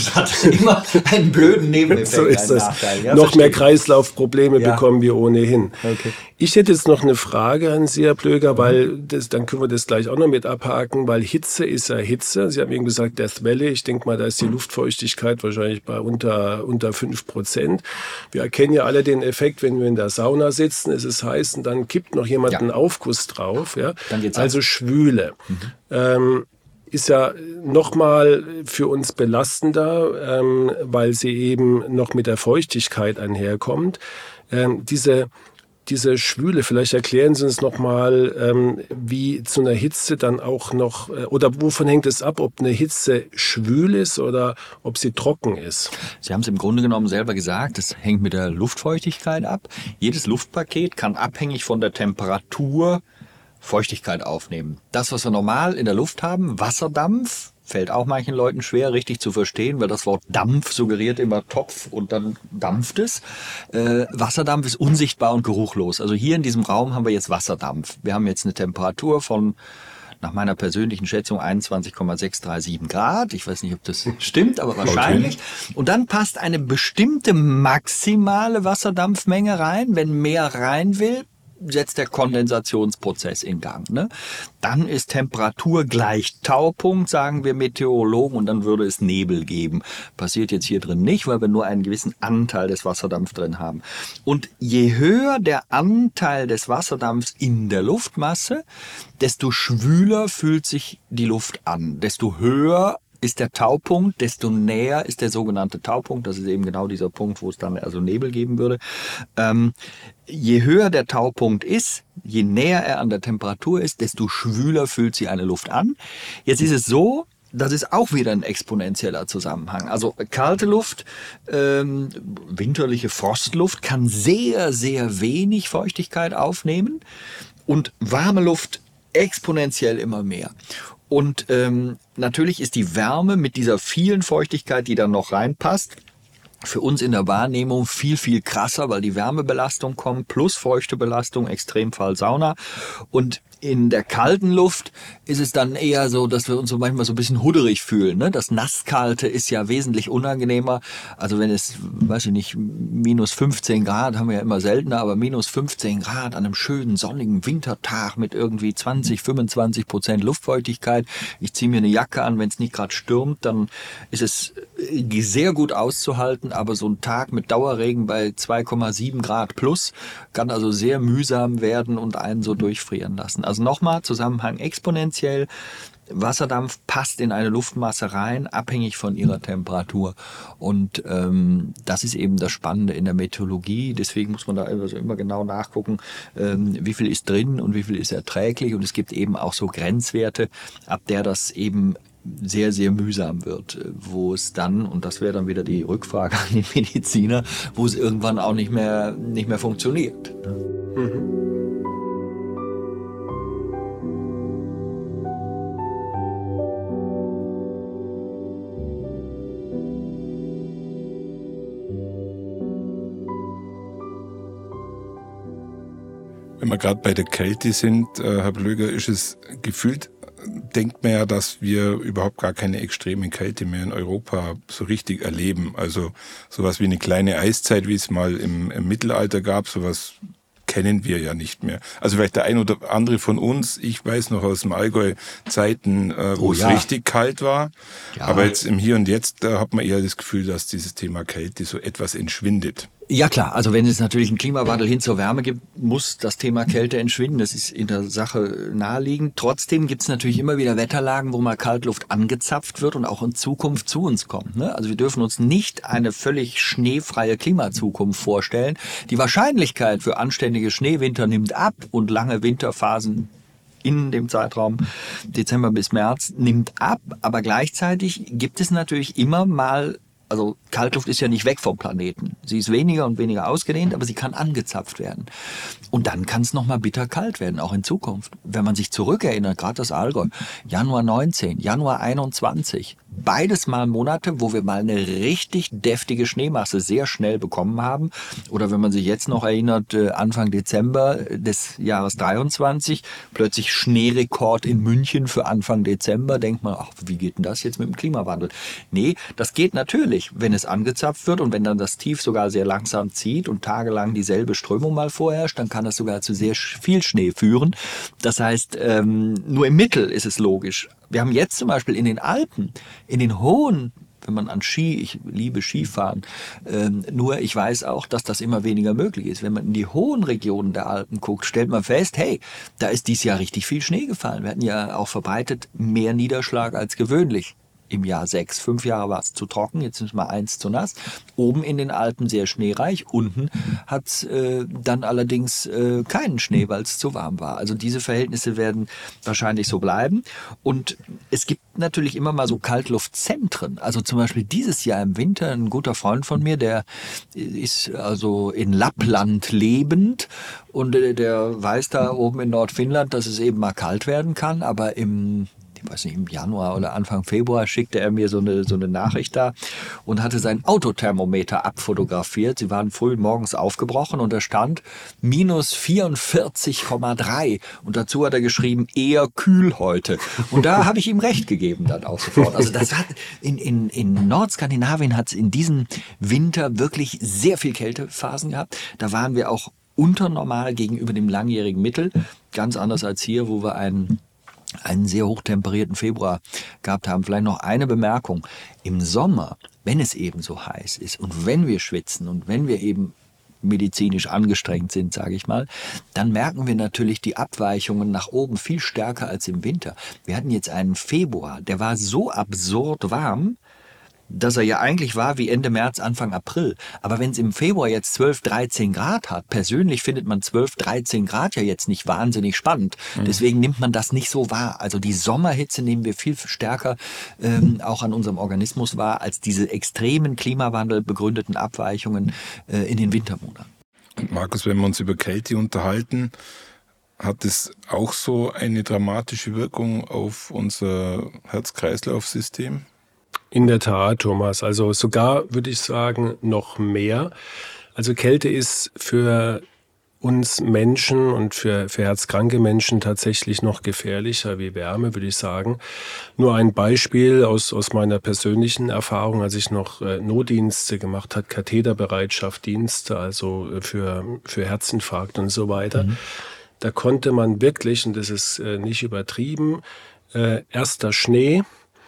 Das hat immer einen blöden Nebeneffekt. So ist das. Ja, noch verstehe. Mehr Kreislaufprobleme ja. bekommen wir ohnehin. Okay. Ich hätte jetzt noch eine Frage an Sie, Herr Plöger, weil das, dann können wir das gleich auch noch mit abhaken, weil Hitze ist ja Hitze. Sie haben eben gesagt Death Valley. Ich denke mal, da ist die Luftfeuchtigkeit wahrscheinlich bei unter, unter fünf Prozent. Wir erkennen ja alle den Effekt, wenn wir in der Sauna sitzen, es ist heiß und dann kippt noch jemand ja. einen Aufguss drauf. Ja? Dann geht's also ab. Schwüle. Mhm. Ähm, ist ja nochmal für uns belastender, ähm, weil sie eben noch mit der Feuchtigkeit einherkommt. Ähm, diese, diese Schwüle, vielleicht erklären Sie uns nochmal, ähm, wie zu einer Hitze dann auch noch, äh, oder wovon hängt es ab, ob eine Hitze schwül ist oder ob sie trocken ist? Sie haben es im Grunde genommen selber gesagt, es hängt mit der Luftfeuchtigkeit ab. Jedes Luftpaket kann abhängig von der Temperatur Feuchtigkeit aufnehmen. Das, was wir normal in der Luft haben, Wasserdampf, fällt auch manchen Leuten schwer, richtig zu verstehen, weil das Wort Dampf suggeriert immer Topf und dann dampft es. Äh, Wasserdampf ist unsichtbar und geruchlos. Also hier in diesem Raum haben wir jetzt Wasserdampf. Wir haben jetzt eine Temperatur von, nach meiner persönlichen Schätzung, einundzwanzig Komma sechs drei sieben Grad. Ich weiß nicht, ob das stimmt, aber wahrscheinlich. Und dann passt eine bestimmte maximale Wasserdampfmenge rein. Wenn mehr rein will, setzt der Kondensationsprozess in Gang. Ne? Dann ist Temperatur gleich Taupunkt, sagen wir Meteorologen, und dann würde es Nebel geben. Passiert jetzt hier drin nicht, weil wir nur einen gewissen Anteil des Wasserdampfs drin haben. Und je höher der Anteil des Wasserdampfs in der Luftmasse, desto schwüler fühlt sich die Luft an. Desto höher ist der Taupunkt, desto näher ist der sogenannte Taupunkt. Das ist eben genau dieser Punkt, wo es dann also Nebel geben würde. Ähm, je höher der Taupunkt ist, je näher er an der Temperatur ist, desto schwüler fühlt sich eine Luft an. Jetzt ist es so, das ist auch wieder ein exponentieller Zusammenhang. Also kalte Luft, ähm, winterliche Frostluft kann sehr, sehr wenig Feuchtigkeit aufnehmen und warme Luft exponentiell immer mehr. Und ähm, natürlich ist die Wärme mit dieser vielen Feuchtigkeit, die dann noch reinpasst, für uns in der Wahrnehmung viel, viel krasser, weil die Wärmebelastung kommt plus feuchte Belastung, Extremfall Sauna. Und in der kalten Luft ist es dann eher so, dass wir uns so manchmal so ein bisschen hudderig fühlen. Ne? Das Nasskalte ist ja wesentlich unangenehmer. Also wenn es, weiß ich nicht, minus fünfzehn Grad haben wir ja immer seltener, aber minus fünfzehn Grad an einem schönen sonnigen Wintertag mit irgendwie zwanzig, fünfundzwanzig Prozent Luftfeuchtigkeit. Ich ziehe mir eine Jacke an, wenn es nicht gerade stürmt, dann ist es sehr gut auszuhalten. Aber so ein Tag mit Dauerregen bei zwei Komma sieben Grad plus kann also sehr mühsam werden und einen so durchfrieren lassen. Also nochmal, Zusammenhang exponentiell. Wasserdampf passt in eine Luftmasse rein, abhängig von ihrer Temperatur. Und ähm, das ist eben das Spannende in der Meteorologie. Deswegen muss man da also immer genau nachgucken, ähm, wie viel ist drin und wie viel ist erträglich. Und es gibt eben auch so Grenzwerte, ab der das eben sehr, sehr mühsam wird, wo es dann, und das wäre dann wieder die Rückfrage an den Mediziner, wo es irgendwann auch nicht mehr, nicht mehr funktioniert. Mhm. Wenn wir gerade bei der Kälte sind, äh, Herr Plöger, ist es gefühlt, denkt man ja, dass wir überhaupt gar keine extreme Kälte mehr in Europa so richtig erleben. Also sowas wie eine kleine Eiszeit, wie es mal im, im Mittelalter gab, sowas kennen wir ja nicht mehr. Also vielleicht der ein oder andere von uns, ich weiß noch aus dem Allgäu Zeiten, äh, wo oh, ja. es richtig kalt war. Ja. Aber jetzt im Hier und Jetzt, da hat man eher das Gefühl, dass dieses Thema Kälte so etwas entschwindet. Ja klar, also wenn es natürlich einen Klimawandel hin zur Wärme gibt, muss das Thema Kälte entschwinden. Das ist in der Sache naheliegend. Trotzdem gibt es natürlich immer wieder Wetterlagen, wo mal Kaltluft angezapft wird und auch in Zukunft zu uns kommt. Ne? Also wir dürfen uns nicht eine völlig schneefreie Klimazukunft vorstellen. Die Wahrscheinlichkeit für anständige Schneewinter nimmt ab und lange Winterphasen in dem Zeitraum Dezember bis März nimmt ab. Aber gleichzeitig gibt es natürlich immer mal, also Kaltluft ist ja nicht weg vom Planeten. Sie ist weniger und weniger ausgedehnt, aber sie kann angezapft werden. Und dann kann es nochmal bitterkalt werden, auch in Zukunft. Wenn man sich zurückerinnert, gerade das Allgäu, Januar neunzehn, Januar einundzwanzig, beides mal Monate, wo wir mal eine richtig deftige Schneemasse sehr schnell bekommen haben. Oder wenn man sich jetzt noch erinnert, Anfang Dezember des Jahres dreiundzwanzig, plötzlich Schneerekord in München für Anfang Dezember. Denkt man, ach, wie geht denn das jetzt mit dem Klimawandel? Nee, das geht natürlich, wenn es angezapft wird und wenn dann das Tief sogar sehr langsam zieht und tagelang dieselbe Strömung mal vorherrscht, dann kann das sogar zu sehr viel Schnee führen. Das heißt, ähm, nur im Mittel ist es logisch. Wir haben jetzt zum Beispiel in den Alpen, in den hohen, wenn man an Ski, ich liebe Skifahren, ähm, nur ich weiß auch, dass das immer weniger möglich ist. Wenn man in die hohen Regionen der Alpen guckt, stellt man fest, hey, da ist dieses Jahr richtig viel Schnee gefallen. Wir hatten ja auch verbreitet mehr Niederschlag als gewöhnlich. Im Jahr sechs, fünf Jahre war es zu trocken, jetzt ist mal eins zu nass. Oben in den Alpen sehr schneereich, unten hat es äh, dann allerdings äh, keinen Schnee, weil es zu warm war. Also diese Verhältnisse werden wahrscheinlich so bleiben. Und es gibt natürlich immer mal so Kaltluftzentren. Also zum Beispiel dieses Jahr im Winter, ein guter Freund von mir, der ist also in Lappland lebend und äh, der weiß da oben in Nordfinnland, dass es eben mal kalt werden kann, aber im ich weiß nicht, im Januar oder Anfang Februar schickte er mir so eine, so eine Nachricht da und hatte sein Autothermometer abfotografiert. Sie waren früh morgens aufgebrochen und da stand minus vierundvierzig Komma drei und dazu hat er geschrieben, eher kühl heute. Und da habe ich ihm recht gegeben dann auch sofort. Also das hat in, in, in Nordskandinavien hat es in diesem Winter wirklich sehr viel Kältephasen gehabt. Da waren wir auch unternormal gegenüber dem langjährigen Mittel. Ganz anders als hier, wo wir einen einen sehr hochtemperierten Februar gehabt haben. Vielleicht noch eine Bemerkung. Im Sommer, wenn es eben so heiß ist und wenn wir schwitzen und wenn wir eben medizinisch angestrengt sind, sage ich mal, dann merken wir natürlich die Abweichungen nach oben viel stärker als im Winter. Wir hatten jetzt einen Februar, der war so absurd warm, dass er ja eigentlich war wie Ende März, Anfang April. Aber wenn es im Februar jetzt zwölf, dreizehn Grad hat, persönlich findet man zwölf, dreizehn Grad ja jetzt nicht wahnsinnig spannend. Mhm. Deswegen nimmt man das nicht so wahr. Also die Sommerhitze nehmen wir viel stärker ähm, auch an unserem Organismus wahr, als diese extremen Klimawandel begründeten Abweichungen äh, in den Wintermonaten. Und Markus, wenn wir uns über Kälte unterhalten, hat es auch so eine dramatische Wirkung auf unser Herz-Kreislauf-System? In der Tat, Thomas. Also sogar, würde ich sagen, noch mehr. Also Kälte ist für uns Menschen und für, für herzkranke Menschen tatsächlich noch gefährlicher wie Wärme, würde ich sagen. Nur ein Beispiel aus, aus meiner persönlichen Erfahrung, als ich noch äh, Notdienste gemacht habe, Katheterbereitschaftsdienste, also für, für Herzinfarkt und so weiter. Mhm. Da konnte man wirklich, und das ist äh, nicht übertrieben, äh, erster Schnee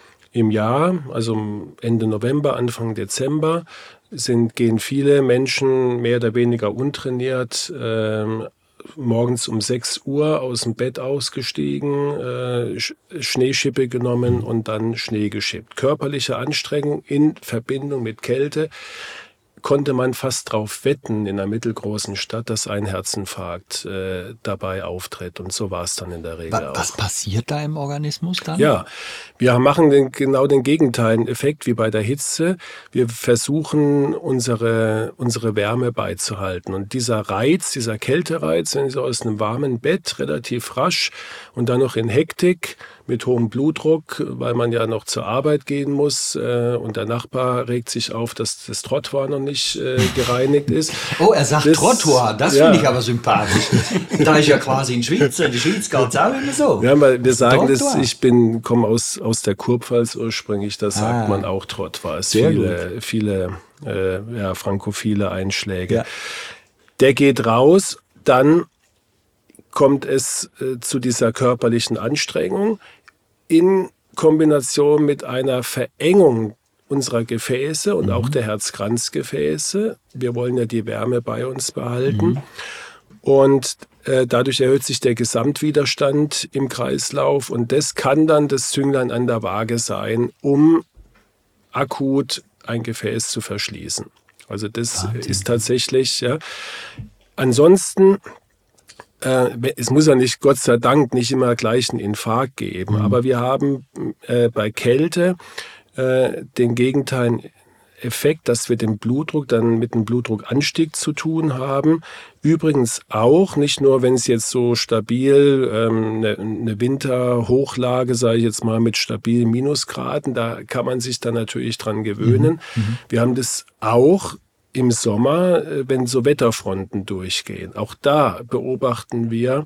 im Jahr, also Ende November, Anfang Dezember, sind, gehen viele Menschen mehr oder weniger untrainiert, äh, morgens um sechs Uhr aus dem Bett ausgestiegen, äh, Schneeschippe genommen und dann Schnee geschippt. Körperliche Anstrengung in Verbindung mit Kälte konnte man fast drauf wetten in einer mittelgroßen Stadt, dass ein Herzinfarkt äh, dabei auftritt. Und so war es dann in der Regel was, auch. Was passiert da im Organismus dann? Ja, wir machen den, genau den gegenteiligen Effekt wie bei der Hitze. Wir versuchen, unsere, unsere Wärme beizuhalten. Und dieser Reiz, dieser Kältereiz, wenn Sie aus einem warmen Bett relativ rasch und dann noch in Hektik mit hohem Blutdruck, weil man ja noch zur Arbeit gehen muss äh, und der Nachbar regt sich auf, dass das Trottoir noch nicht äh, gereinigt ist. Oh, er sagt das, Trottoir, das ja. finde ich aber sympathisch. Da ist ja quasi in Schweiz, in der Schweiz geht es auch immer so. Ja, weil wir sagen das, ich bin, komme aus, aus der Kurpfalz ursprünglich, da sagt ah. man auch Trottoir. Sehr viele, gut. viele äh, ja, frankophile Einschläge. Ja. Der geht raus, dann kommt es äh, zu dieser körperlichen Anstrengung in Kombination mit einer Verengung unserer Gefäße und mhm. auch der Herzkranzgefäße. Wir wollen ja die Wärme bei uns behalten. Mhm. Und äh, dadurch erhöht sich der Gesamtwiderstand im Kreislauf. Und das kann dann das Zünglein an der Waage sein, um akut ein Gefäß zu verschließen. Also das ah, ist tatsächlich, ja. Ansonsten, Äh, es muss ja nicht, Gott sei Dank, nicht immer gleich einen Infarkt geben, mhm. aber wir haben äh, bei Kälte äh, den gegenteiligen Effekt, dass wir den Blutdruck dann mit einem Blutdruckanstieg zu tun haben. Übrigens auch, nicht nur, wenn es jetzt so stabil, ähm, eine, eine Winterhochlage, sage ich jetzt mal, mit stabilen Minusgraden, da kann man sich dann natürlich dran gewöhnen. Mhm. Wir haben das auch im Sommer, wenn so Wetterfronten durchgehen. Auch da beobachten wir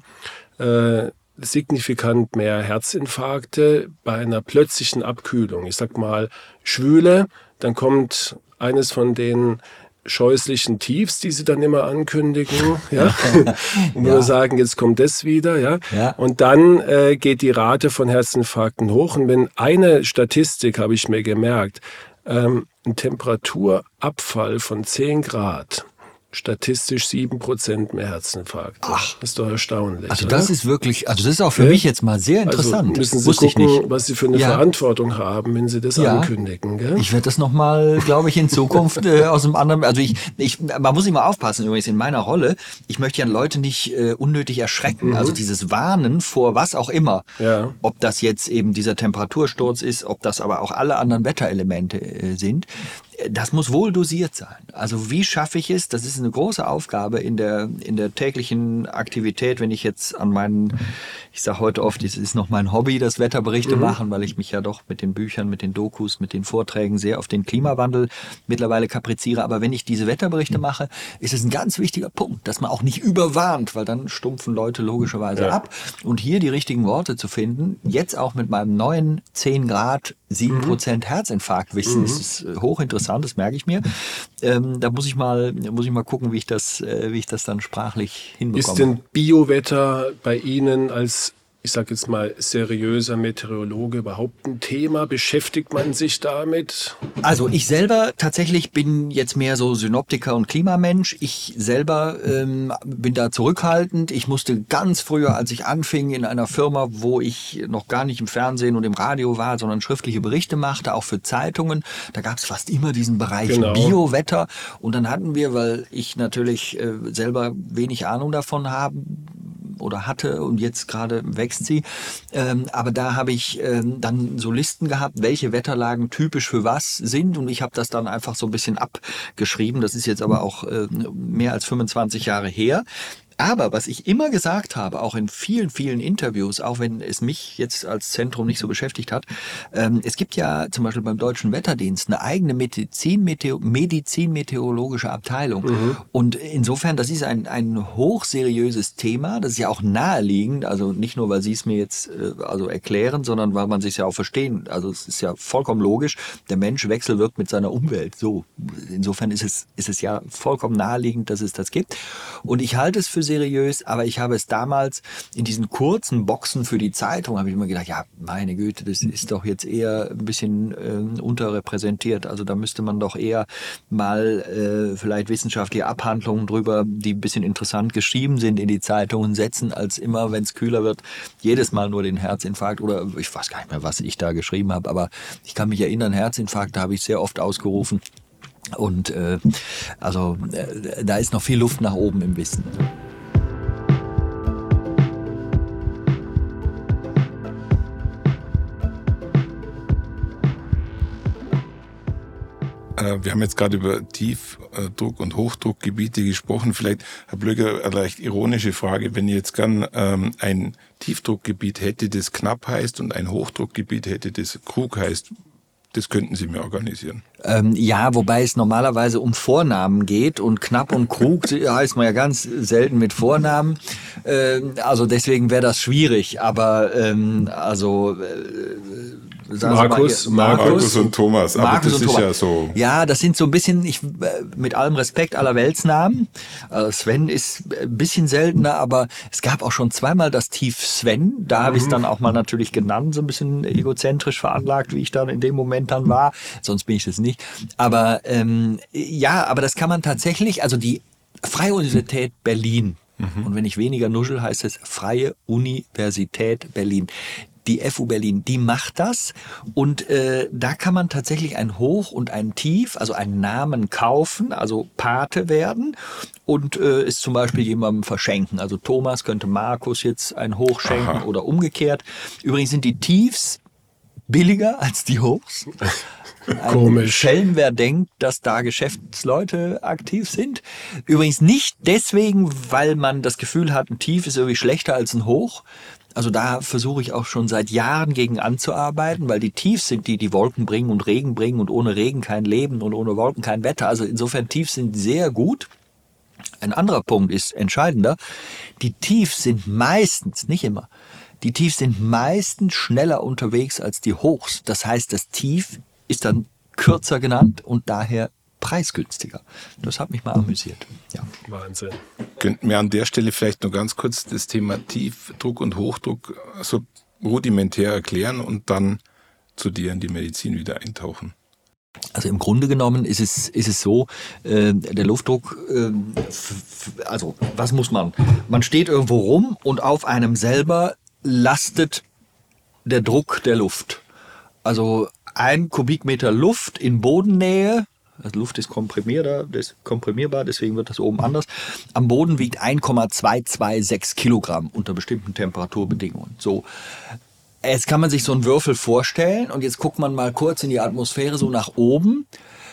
äh, signifikant mehr Herzinfarkte bei einer plötzlichen Abkühlung. Ich sag mal, Schwüle, dann kommt eines von den scheußlichen Tiefs, die sie dann immer ankündigen, ja, und wir ja. sagen, jetzt kommt das wieder, ja, ja. Und dann äh, geht die Rate von Herzinfarkten hoch. Und wenn eine Statistik, habe ich mir gemerkt, ähm, ein Temperaturabfall von zehn Grad, statistisch sieben Prozent mehr Herzinfarkt. Ach, das ist doch erstaunlich. Also das oder? ist wirklich, also das ist auch für ja? mich jetzt mal sehr interessant. Also müssen Sie Wusste gucken, ich nicht. was Sie für eine ja. Verantwortung haben, wenn Sie das ja. ankündigen. Gell? Ich werde das nochmal, glaube ich, in Zukunft äh, aus einem anderen, also ich, ich, man muss immer aufpassen, übrigens in meiner Rolle, ich möchte ja Leute nicht äh, unnötig erschrecken, mhm. also dieses Warnen vor was auch immer, ja. ob das jetzt eben dieser Temperatursturz ist, ob das aber auch alle anderen Wetterelemente äh, sind, das muss wohl dosiert sein. Also wie schaffe ich es? Das ist eine große Aufgabe in der in der täglichen Aktivität, wenn ich jetzt an meinen, ich sage heute oft, es ist noch mein Hobby, das Wetterberichte mhm. machen, weil ich mich ja doch mit den Büchern, mit den Dokus, mit den Vorträgen sehr auf den Klimawandel mittlerweile kapriziere. Aber wenn ich diese Wetterberichte mache, ist es ein ganz wichtiger Punkt, dass man auch nicht überwarnt, weil dann stumpfen Leute logischerweise ja. ab. Und hier die richtigen Worte zu finden, jetzt auch mit meinem neuen zehn Grad, sieben Prozent mhm. Herzinfarktwissen, mhm. ist es hochinteressant. Das merke ich mir. Ähm, da muss ich mal, muss ich mal gucken, wie ich das, äh, wie ich das dann sprachlich hinbekomme. Ist denn Biowetter bei Ihnen als, ich sage jetzt mal, seriöser Meteorologe überhaupt ein Thema? Beschäftigt man sich damit? Also ich selber tatsächlich bin jetzt mehr so Synoptiker und Klimamensch. Ich selber ähm, bin da zurückhaltend. Ich musste ganz früher, als ich anfing in einer Firma, wo ich noch gar nicht im Fernsehen und im Radio war, sondern schriftliche Berichte machte, auch für Zeitungen. Da gab es fast immer diesen Bereich genau. Biowetter. Und dann hatten wir, weil ich natürlich äh, selber wenig Ahnung davon habe, oder hatte und jetzt gerade wächst sie. Ähm, aber da habe ich ähm, dann so Listen gehabt, welche Wetterlagen typisch für was sind und ich habe das dann einfach so ein bisschen abgeschrieben. Das ist jetzt aber auch äh, mehr als fünfundzwanzig Jahre her. Aber was ich immer gesagt habe, auch in vielen, vielen Interviews, auch wenn es mich jetzt als Zentrum nicht so beschäftigt hat, ähm, es gibt ja zum Beispiel beim Deutschen Wetterdienst eine eigene Medizin-Meteo- Medizin-meteorologische Abteilung. Mhm. Und insofern, das ist ein, ein hochseriöses Thema, das ist ja auch naheliegend, also nicht nur, weil Sie es mir jetzt äh, also erklären, sondern weil man sich ja auch verstehen. Also es ist ja vollkommen logisch, der Mensch wechselwirkt mit seiner Umwelt. So, insofern ist es, ist es ja vollkommen naheliegend, dass es das gibt. Und ich halte es für seriös, aber ich habe es damals in diesen kurzen Boxen für die Zeitung, habe ich immer gedacht, ja, meine Güte, das ist doch jetzt eher ein bisschen äh, unterrepräsentiert. Also da müsste man doch eher mal äh, vielleicht wissenschaftliche Abhandlungen drüber, die ein bisschen interessant geschrieben sind, in die Zeitungen setzen, als immer, wenn es kühler wird, jedes Mal nur den Herzinfarkt oder ich weiß gar nicht mehr, was ich da geschrieben habe, aber ich kann mich erinnern, Herzinfarkt, da habe ich sehr oft ausgerufen. Und äh, also äh, da ist noch viel Luft nach oben im Wissen. Wir haben jetzt gerade über Tiefdruck- und Hochdruckgebiete gesprochen. Vielleicht, Herr Blöger, eine leicht ironische Frage. Wenn ihr jetzt gern ähm, ein Tiefdruckgebiet hätte, das knapp heißt, und ein Hochdruckgebiet hätte, das Krug heißt, das könnten Sie mir organisieren. Ähm, ja, wobei es normalerweise um Vornamen geht und Knapp und Krug heißt man ja ganz selten mit Vornamen. Ähm, also deswegen wäre das schwierig. Aber ähm, also äh, Markus, mal, Markus, Markus und Thomas. Aber Markus das ist Thomas. ja so. Ja, das sind so ein bisschen, ich, mit allem Respekt aller Weltsnamen. Äh, Sven ist ein bisschen seltener, aber es gab auch schon zweimal das Tief Sven. Da mhm. habe ich es dann auch mal natürlich genannt, so ein bisschen egozentrisch veranlagt, wie ich dann in dem Moment dann war. Sonst bin ich das nicht. Aber ähm, ja, aber das kann man tatsächlich, also die Freie Universität Berlin, mhm. und wenn ich weniger nuschel, heißt es Freie Universität Berlin. Die F U Berlin, die macht das und äh, da kann man tatsächlich ein Hoch und ein Tief, also einen Namen kaufen, also Pate werden und äh, es zum Beispiel jemandem verschenken. Also Thomas könnte Markus jetzt ein Hoch schenken Aha. oder umgekehrt. Übrigens sind die Tiefs billiger als die Hochs. Komisch. Schelm, wer denkt, dass da Geschäftsleute aktiv sind. Übrigens nicht deswegen, weil man das Gefühl hat, ein Tief ist irgendwie schlechter als ein Hoch. Also da versuche ich auch schon seit Jahren gegen anzuarbeiten, weil die Tiefs sind die, die Wolken bringen und Regen bringen und ohne Regen kein Leben und ohne Wolken kein Wetter. Also insofern Tiefs sind sehr gut. Ein anderer Punkt ist entscheidender. Die Tiefs sind meistens, nicht immer, die Tiefs sind meistens schneller unterwegs als die Hochs. Das heißt, das Tief ist dann kürzer genannt und daher preisgünstiger. Das hat mich mal amüsiert. Ja. Wahnsinn. Könnten wir an der Stelle vielleicht noch ganz kurz das Thema Tiefdruck und Hochdruck so rudimentär erklären und dann zu dir in die Medizin wieder eintauchen? Also im Grunde genommen ist es, ist es so, äh, der Luftdruck, äh, f- f- also was muss man? Man steht irgendwo rum und auf einem selber lastet der Druck der Luft. Also ein Kubikmeter Luft in Bodennähe, also Luft ist komprimierbar, das komprimierbar, deswegen wird das oben anders. Am Boden wiegt eins Komma zweihundertsechsundzwanzig Kilogramm unter bestimmten Temperaturbedingungen. So. Jetzt kann man sich so einen Würfel vorstellen und jetzt guckt man mal kurz in die Atmosphäre so nach oben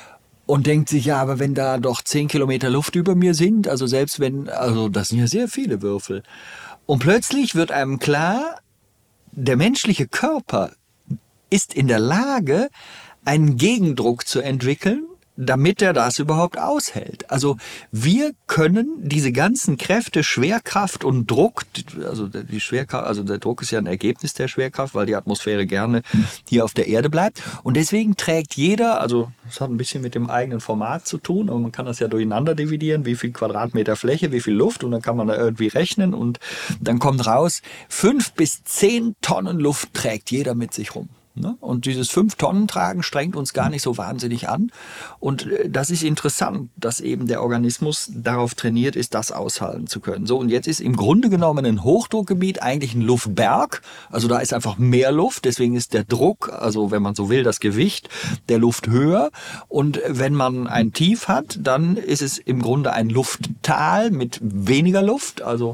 und denkt sich, ja, aber wenn da doch zehn Kilometer Luft über mir sind, also selbst wenn, also das sind ja sehr viele Würfel. Und plötzlich wird einem klar, der menschliche Körper ist in der Lage, einen Gegendruck zu entwickeln, damit er das überhaupt aushält. Also wir können diese ganzen Kräfte, Schwerkraft und Druck, also die Schwerkraft, also der Druck ist ja ein Ergebnis der Schwerkraft, weil die Atmosphäre gerne hier auf der Erde bleibt. Und deswegen trägt jeder, also das hat ein bisschen mit dem eigenen Format zu tun, aber man kann das ja durcheinander dividieren, wie viel Quadratmeter Fläche, wie viel Luft, und dann kann man da irgendwie rechnen und dann kommt raus, fünf bis zehn Tonnen Luft trägt jeder mit sich rum. Und dieses fünf Tonnen Tragen strengt uns gar nicht so wahnsinnig an. Und das ist interessant, dass eben der Organismus darauf trainiert ist, das aushalten zu können. So, und jetzt ist im Grunde genommen ein Hochdruckgebiet eigentlich ein Luftberg. Also da ist einfach mehr Luft. Deswegen ist der Druck, also wenn man so will, das Gewicht der Luft höher. Und wenn man ein Tief hat, dann ist es im Grunde ein Lufttal mit weniger Luft. Also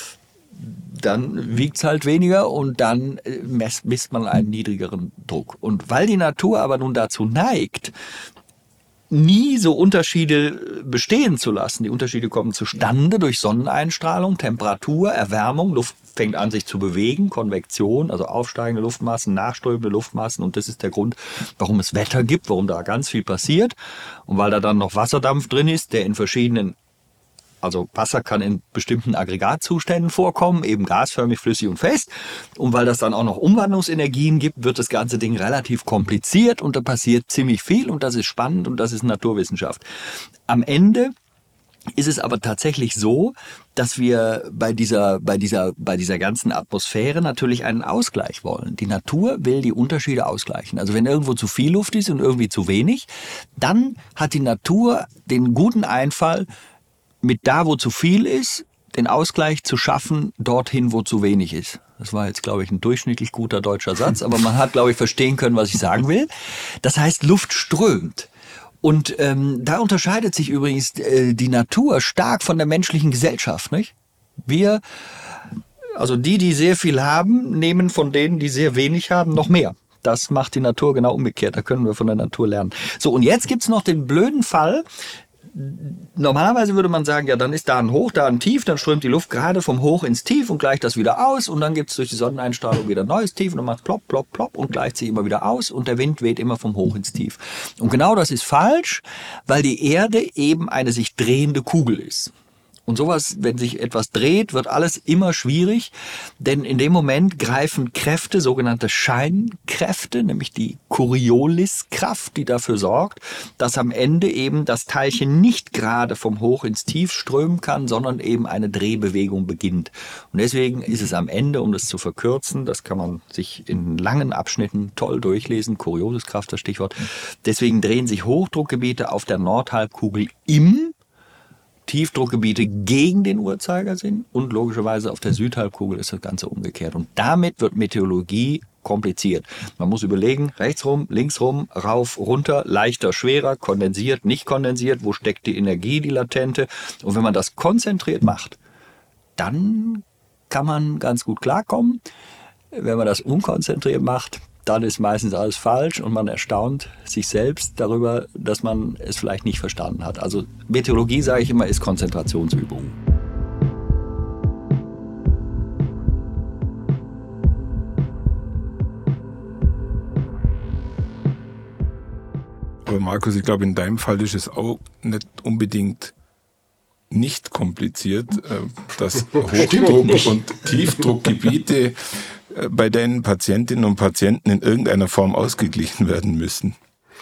dann wiegt es halt weniger und dann messt, misst man einen niedrigeren Druck. Und weil die Natur aber nun dazu neigt, nie so Unterschiede bestehen zu lassen, die Unterschiede kommen zustande durch Sonneneinstrahlung, Temperatur, Erwärmung, Luft fängt an sich zu bewegen, Konvektion, also aufsteigende Luftmassen, nachströmende Luftmassen, und das ist der Grund, warum es Wetter gibt, warum da ganz viel passiert. Und weil da dann noch Wasserdampf drin ist, der in verschiedenen Also Wasser kann in bestimmten Aggregatzuständen vorkommen, eben gasförmig, flüssig und fest. Und weil das dann auch noch Umwandlungsenergien gibt, wird das ganze Ding relativ kompliziert und da passiert ziemlich viel und das ist spannend und das ist Naturwissenschaft. Am Ende ist es aber tatsächlich so, dass wir bei dieser, bei dieser, bei dieser ganzen Atmosphäre natürlich einen Ausgleich wollen. Die Natur will die Unterschiede ausgleichen. Also wenn irgendwo zu viel Luft ist und irgendwie zu wenig, dann hat die Natur den guten Einfall, mit da, wo zu viel ist, den Ausgleich zu schaffen, dorthin, wo zu wenig ist. Das war jetzt, glaube ich, ein durchschnittlich guter deutscher Satz, aber man hat, glaube ich, verstehen können, was ich sagen will. Das heißt, Luft strömt. Und ähm, da unterscheidet sich übrigens äh, die Natur stark von der menschlichen Gesellschaft, nicht? Wir, also die, die sehr viel haben, nehmen von denen, die sehr wenig haben, noch mehr. Das macht die Natur genau umgekehrt. Da können wir von der Natur lernen. So, und jetzt gibt's noch den blöden Fall. Normalerweise würde man sagen, ja, dann ist da ein Hoch, da ein Tief, dann strömt die Luft gerade vom Hoch ins Tief und gleicht das wieder aus und dann gibt es durch die Sonneneinstrahlung wieder ein neues Tief und dann macht es plopp, plopp, plopp und gleicht sich immer wieder aus und der Wind weht immer vom Hoch ins Tief. Und genau das ist falsch, weil die Erde eben eine sich drehende Kugel ist. Und sowas, wenn sich etwas dreht, wird alles immer schwierig, denn in dem Moment greifen Kräfte, sogenannte Scheinkräfte, nämlich die Corioliskraft, die dafür sorgt, dass am Ende eben das Teilchen nicht gerade vom Hoch ins Tief strömen kann, sondern eben eine Drehbewegung beginnt. Und deswegen ist es am Ende, um das zu verkürzen, das kann man sich in langen Abschnitten toll durchlesen, Corioliskraft das Stichwort, deswegen drehen sich Hochdruckgebiete auf der Nordhalbkugel im Tiefdruckgebiete gegen den Uhrzeigersinn und logischerweise auf der Südhalbkugel ist das Ganze umgekehrt. Und damit wird Meteorologie kompliziert. Man muss überlegen, rechts rum, links rum, rauf, runter, leichter, schwerer, kondensiert, nicht kondensiert, wo steckt die Energie, die latente. Und wenn man das konzentriert macht, dann kann man ganz gut klarkommen. Wenn man das unkonzentriert macht, dann ist meistens alles falsch und man erstaunt sich selbst darüber, dass man es vielleicht nicht verstanden hat. Also Meteorologie, sage ich immer, ist Konzentrationsübung. Aber Markus, ich glaube, in deinem Fall ist es auch nicht unbedingt nicht kompliziert, dass Hochdruck- und Tiefdruckgebiete bei deinen Patientinnen und Patienten in irgendeiner Form ausgeglichen werden müssen.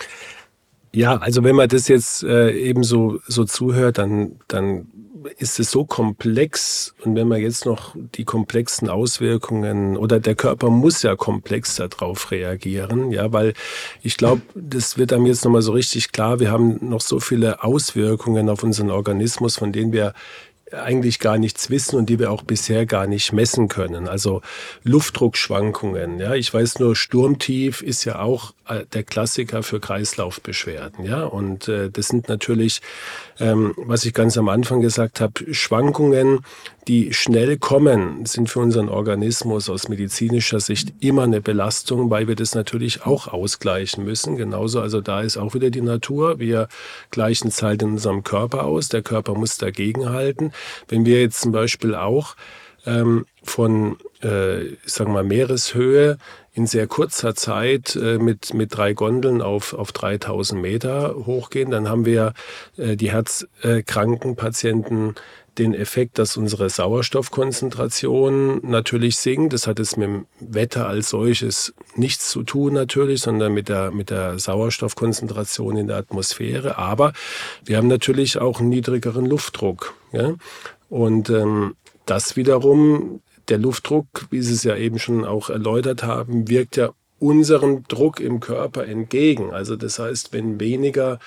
Ja, also wenn man das jetzt äh, eben so, so zuhört, dann, dann ist es so komplex. Und wenn man jetzt noch die komplexen Auswirkungen, oder der Körper muss ja komplex darauf reagieren, ja, weil ich glaube, das wird einem jetzt nochmal so richtig klar, wir haben noch so viele Auswirkungen auf unseren Organismus, von denen wir eigentlich gar nichts wissen und die wir auch bisher gar nicht messen können. Also Luftdruckschwankungen, ja, ich weiß nur, Sturmtief ist ja auch der Klassiker für Kreislaufbeschwerden, ja, und äh, das sind natürlich, ähm, was ich ganz am Anfang gesagt habe, Schwankungen, die schnell kommen, sind für unseren Organismus aus medizinischer Sicht immer eine Belastung, weil wir das natürlich auch ausgleichen müssen. Genauso, also da ist auch wieder die Natur. Wir gleichen es halt in unserem Körper aus. Der Körper muss dagegenhalten. Wenn wir jetzt zum Beispiel auch ähm, von, äh, ich sag mal, Meereshöhe in sehr kurzer Zeit äh, mit, mit drei Gondeln auf, auf dreitausend Meter hochgehen, dann haben wir äh, die herzkranken Patienten den Effekt, dass unsere Sauerstoffkonzentration natürlich sinkt. Das hat jetzt mit dem Wetter als solches nichts zu tun natürlich, sondern mit der, mit der Sauerstoffkonzentration in der Atmosphäre. Aber wir haben natürlich auch einen niedrigeren Luftdruck. Ja? Und ähm, das wiederum, der Luftdruck, wie Sie es ja eben schon auch erläutert haben, wirkt ja unserem Druck im Körper entgegen. Also das heißt, wenn weniger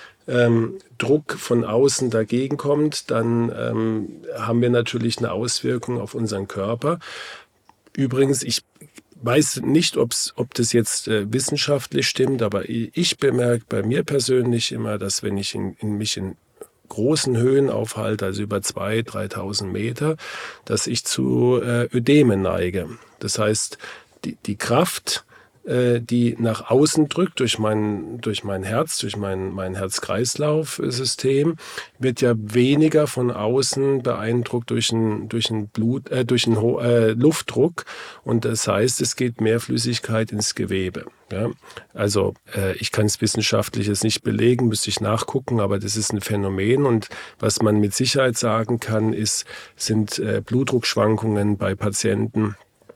Ähm, Druck von außen dagegen kommt, dann ähm, haben wir natürlich eine Auswirkung auf unseren Körper. Übrigens, ich weiß nicht, ob's, ob das jetzt äh, wissenschaftlich stimmt, aber ich bemerke bei mir persönlich immer, dass wenn ich in, in mich in großen Höhen aufhalte, also über zweitausend, dreitausend Meter, dass ich zu äh, Ödemen neige. Das heißt, die, die Kraft, die nach außen drückt durch mein, durch mein Herz, durch mein, mein Herz-Kreislauf-System, wird ja weniger von außen beeindruckt durch einen, durch einen Blut, äh, durch einen äh, Luftdruck. Und das heißt, es geht mehr Flüssigkeit ins Gewebe. Ja? Also äh, ich kann es wissenschaftlich jetzt nicht belegen, müsste ich nachgucken, aber das ist ein Phänomen. Und was man mit Sicherheit sagen kann, ist, sind äh, Blutdruckschwankungen bei Patienten,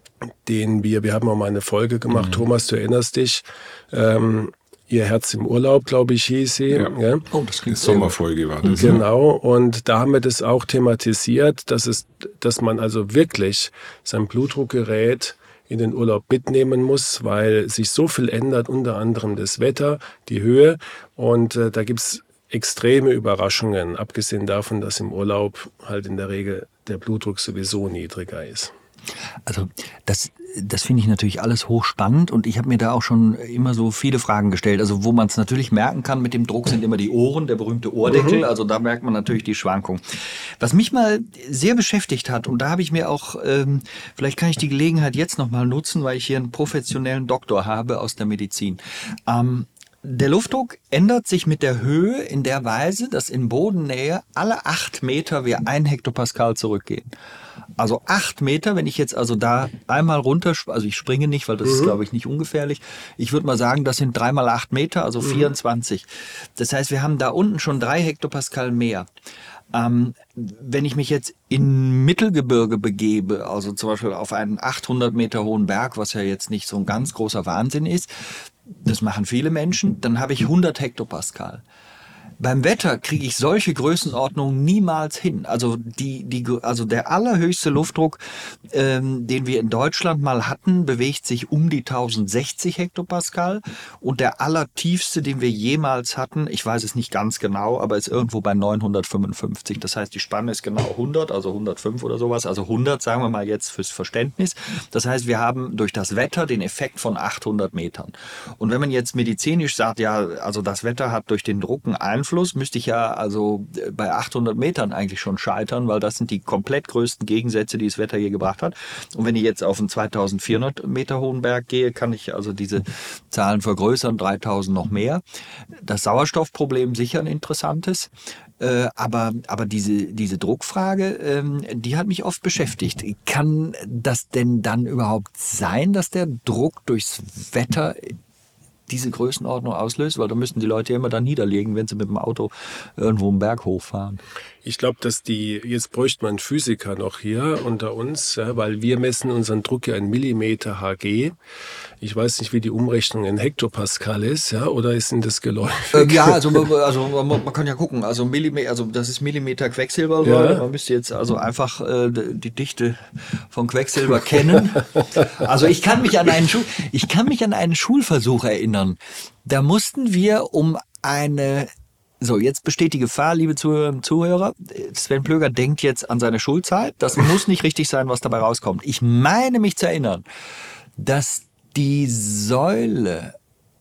den wir, wir haben auch mal eine Folge gemacht, mhm. Thomas, du erinnerst dich, ähm, Ihr Herz im Urlaub, glaube ich, hieß sie. Ja. Ja? Oh, das klingt Sommerfolge war das. Genau, und da haben wir das auch thematisiert, dass es, dass man also wirklich sein Blutdruckgerät in den Urlaub mitnehmen muss, weil sich so viel ändert, unter anderem das Wetter, die Höhe, und äh, da gibt's extreme Überraschungen, abgesehen davon, dass im Urlaub halt in der Regel der Blutdruck sowieso niedriger ist. Also das, das finde ich natürlich alles hochspannend und ich habe mir da auch schon immer so viele Fragen gestellt. Also wo man es natürlich merken kann mit dem Druck sind immer die Ohren, der berühmte Ohrdeckel. Mhm. Also da merkt man natürlich die Schwankung. Was mich mal sehr beschäftigt hat und da habe ich mir auch, ähm, vielleicht kann ich die Gelegenheit jetzt nochmal nutzen, weil ich hier einen professionellen Doktor habe aus der Medizin. Ähm, Der Luftdruck ändert sich mit der Höhe in der Weise, dass in Bodennähe alle acht Meter wir ein Hektopascal zurückgehen. Also acht Meter, wenn ich jetzt also da einmal runter, also ich springe nicht, weil das mhm. ist, glaube ich, nicht ungefährlich. Ich würde mal sagen, das sind drei mal acht Meter, also mhm. vierundzwanzig. Das heißt, wir haben da unten schon drei Hektopascal mehr. Ähm, wenn ich mich jetzt in Mittelgebirge begebe, also zum Beispiel auf einen achthundert Meter hohen Berg, was ja jetzt nicht so ein ganz großer Wahnsinn ist, das machen viele Menschen, dann habe ich hundert Hektopascal. Beim Wetter kriege ich solche Größenordnungen niemals hin. Also die, die, also der allerhöchste Luftdruck, ähm, den wir in Deutschland mal hatten, bewegt sich um die tausendsechzig Hektopascal. Und der allertiefste, den wir jemals hatten, ich weiß es nicht ganz genau, aber ist irgendwo bei neunhundertfünfundfünfzig. Das heißt, die Spanne ist genau hundert, also hundertfünf oder sowas. Also hundert, sagen wir mal jetzt fürs Verständnis. Das heißt, wir haben durch das Wetter den Effekt von achthundert Metern. Und wenn man jetzt medizinisch sagt, ja, also das Wetter hat durch den Druck einen Einfluss Einfluss müsste ich ja also bei achthundert Metern eigentlich schon scheitern, weil das sind die komplett größten Gegensätze, die das Wetter je gebracht hat. Und wenn ich jetzt auf einen zweitausendvierhundert Meter hohen Berg gehe, kann ich also diese Zahlen vergrößern, dreitausend noch mehr. Das Sauerstoffproblem sicher ein interessantes. Äh, aber aber diese, diese Druckfrage, ähm, die hat mich oft beschäftigt. Kann das denn dann überhaupt sein, dass der Druck durchs Wetter diese Größenordnung auslöst? Weil da müssten die Leute ja immer dann niederlegen, wenn sie mit dem Auto irgendwo einen Berg hochfahren. Ich glaube, dass die, jetzt bräuchte man einen Physiker noch hier unter uns, ja, weil wir messen unseren Druck ja in Millimeter Hg. Ich weiß nicht, wie die Umrechnung in Hektopascal ist, ja, oder ist denn das geläufig? Ähm, ja, also, also man, man kann ja gucken, also Millimeter, also das ist Millimeter Quecksilber, ja. Man müsste jetzt also einfach äh, die Dichte von Quecksilber kennen. Also ich kann mich an einen Schul, ich kann mich an einen Schulversuch erinnern. Da mussten wir um eine So, jetzt besteht die Gefahr, liebe Zuhörerinnen und Zuhörer. Sven Plöger denkt jetzt an seine Schulzeit. Das muss nicht richtig sein, was dabei rauskommt. Ich meine mich zu erinnern, dass die Säule,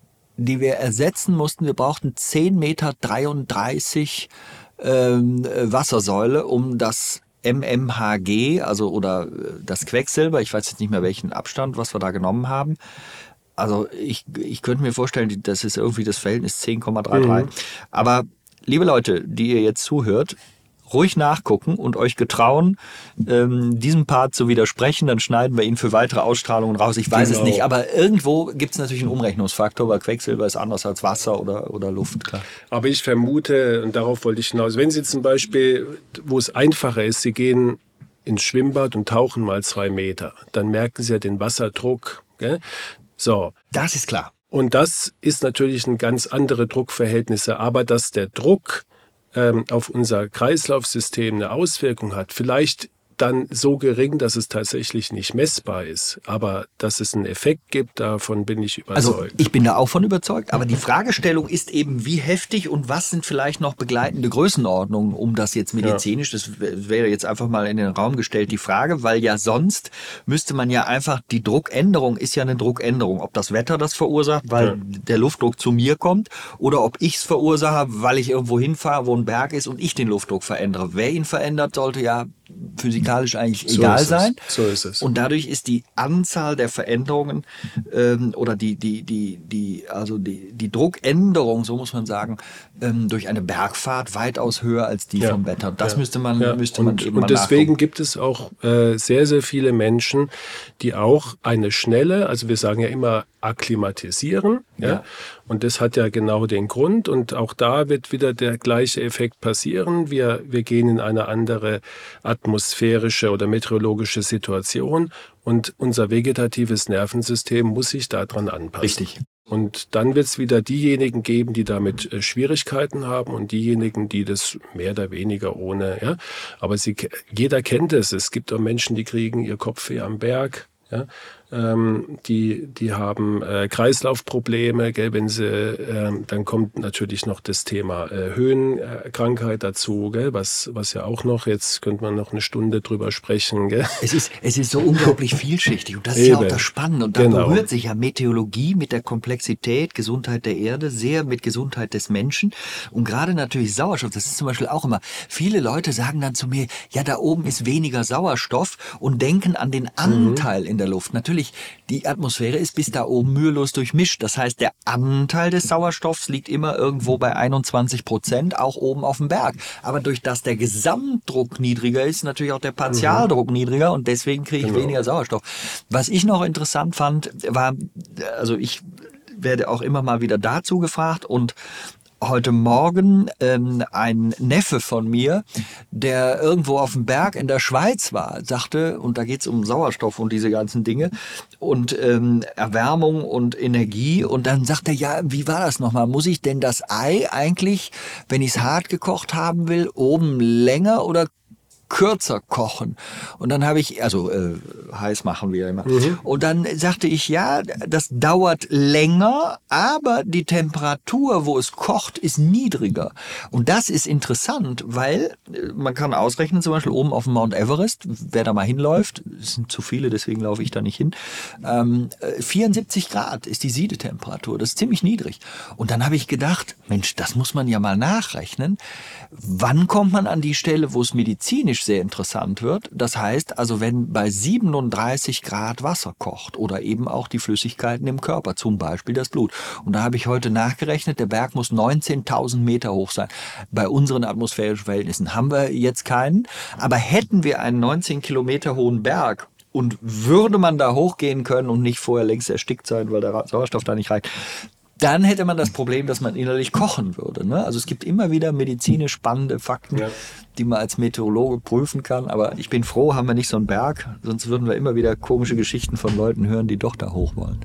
die wir ersetzen mussten, wir brauchten zehn Meter dreiunddreißig ähm, Wassersäule, um das M M H G, also oder das Quecksilber, ich weiß jetzt nicht mehr welchen Abstand, was wir da genommen haben. Also ich, ich könnte mir vorstellen, das ist irgendwie das Verhältnis zehn Komma dreiunddreißig. Mhm. Aber liebe Leute, die ihr jetzt zuhört, ruhig nachgucken und euch getrauen, ähm, diesem Part zu widersprechen, dann schneiden wir ihn für weitere Ausstrahlungen raus. Ich weiß genau. es nicht, aber irgendwo gibt es natürlich einen Umrechnungsfaktor, weil Quecksilber ist anders als Wasser oder, oder Luft. Klar. Aber ich vermute, und darauf wollte ich hinaus, wenn Sie zum Beispiel, wo es einfacher ist, Sie gehen ins Schwimmbad und tauchen mal zwei Meter, dann merken Sie ja den Wasserdruck, gell? So. Das ist klar. Und das ist natürlich ein ganz andere Druckverhältnisse, aber dass der Druck ähm, auf unser Kreislaufsystem eine Auswirkung hat, vielleicht dann so gering, dass es tatsächlich nicht messbar ist. Aber dass es einen Effekt gibt, davon bin ich überzeugt. Also ich bin da auch von überzeugt. Aber die Fragestellung ist eben, wie heftig und was sind vielleicht noch begleitende Größenordnungen, um das jetzt medizinisch, ja. das wäre jetzt einfach mal in den Raum gestellt, die Frage, weil ja sonst müsste man ja einfach, die Druckänderung ist ja eine Druckänderung. Ob das Wetter das verursacht, weil ja. der Luftdruck zu mir kommt, oder ob ich es verursache, weil ich irgendwo hinfahre, wo ein Berg ist und ich den Luftdruck verändere. Wer ihn verändert, sollte ja physikalisch eigentlich so egal ist sein. So ist es. Und dadurch ist die Anzahl der Veränderungen ähm, oder die die die die also die die Druckänderung, so muss man sagen, ähm, durch eine Bergfahrt weitaus höher als die ja. vom Wetter. Das ja. müsste man ja. müsste man und, eben und mal deswegen nachgucken. Gibt es auch äh, sehr sehr viele Menschen, die auch eine schnelle, also wir sagen ja immer akklimatisieren, ja. ja. Und das hat ja genau den Grund. Und auch da wird wieder der gleiche Effekt passieren. Wir, wir gehen in eine andere atmosphärische oder meteorologische Situation und unser vegetatives Nervensystem muss sich daran anpassen. Richtig. Und dann wird es wieder diejenigen geben, die damit äh, Schwierigkeiten haben und diejenigen, die das mehr oder weniger ohne. Ja. Aber sie, jeder kennt es. Es gibt auch Menschen, die kriegen ihr Kopfweh am Berg. Ja. Ähm, die, die haben äh, Kreislaufprobleme, gell, wenn sie, äh, dann kommt natürlich noch das Thema äh, Höhenkrankheit dazu, gell, was, was ja auch noch, jetzt könnte man noch eine Stunde drüber sprechen. Gell. Es ist, es ist so unglaublich vielschichtig und das ist Eben. ja auch das Spannende und da genau. berührt sich ja Meteorologie mit der Komplexität, Gesundheit der Erde, sehr mit Gesundheit des Menschen und gerade natürlich Sauerstoff, das ist zum Beispiel auch immer, viele Leute sagen dann zu mir, ja, da oben ist weniger Sauerstoff und denken an den Anteil mhm. in der Luft. Natürlich die Atmosphäre ist bis da oben mühelos durchmischt. Das heißt, der Anteil des Sauerstoffs liegt immer irgendwo bei einundzwanzig Prozent, auch oben auf dem Berg. Aber durch das der Gesamtdruck niedriger ist, natürlich auch der Partialdruck mhm. niedriger und deswegen kriege ich genau. weniger Sauerstoff. Was ich noch interessant fand, war, also ich werde auch immer mal wieder dazu gefragt und heute Morgen ähm, ein Neffe von mir, der irgendwo auf dem Berg in der Schweiz war, sagte, und da geht's um Sauerstoff und diese ganzen Dinge und ähm, Erwärmung und Energie und dann sagt er, ja, wie war das nochmal? Muss ich denn das Ei eigentlich, wenn ich es hart gekocht haben will, oben länger oder kürzer kochen. Und dann habe ich, also äh, heiß machen wir immer. Mhm. Und dann sagte ich, ja, das dauert länger, aber die Temperatur, wo es kocht, ist niedriger. Und das ist interessant, weil man kann ausrechnen, zum Beispiel oben auf dem Mount Everest, wer da mal hinläuft, es sind zu viele, deswegen laufe ich da nicht hin, ähm, vierundsiebzig Grad ist die Siedetemperatur, das ist ziemlich niedrig. Und dann habe ich gedacht, Mensch, das muss man ja mal nachrechnen. Wann kommt man an die Stelle, wo es medizinisch sehr interessant wird? Das heißt also, wenn bei siebenunddreißig Grad Wasser kocht oder eben auch die Flüssigkeiten im Körper, zum Beispiel das Blut. Und da habe ich heute nachgerechnet, der Berg muss neunzehntausend Meter hoch sein. Bei unseren atmosphärischen Verhältnissen haben wir jetzt keinen. Aber hätten wir einen neunzehn Kilometer hohen Berg und würde man da hochgehen können und nicht vorher längst erstickt sein, weil der Sauerstoff da nicht reicht, dann hätte man das Problem, dass man innerlich kochen würde. Ne? Also es gibt immer wieder medizinisch spannende Fakten, ja, die man als Meteorologe prüfen kann. Aber ich bin froh, haben wir nicht so einen Berg, sonst würden wir immer wieder komische Geschichten von Leuten hören, die doch da hoch wollen.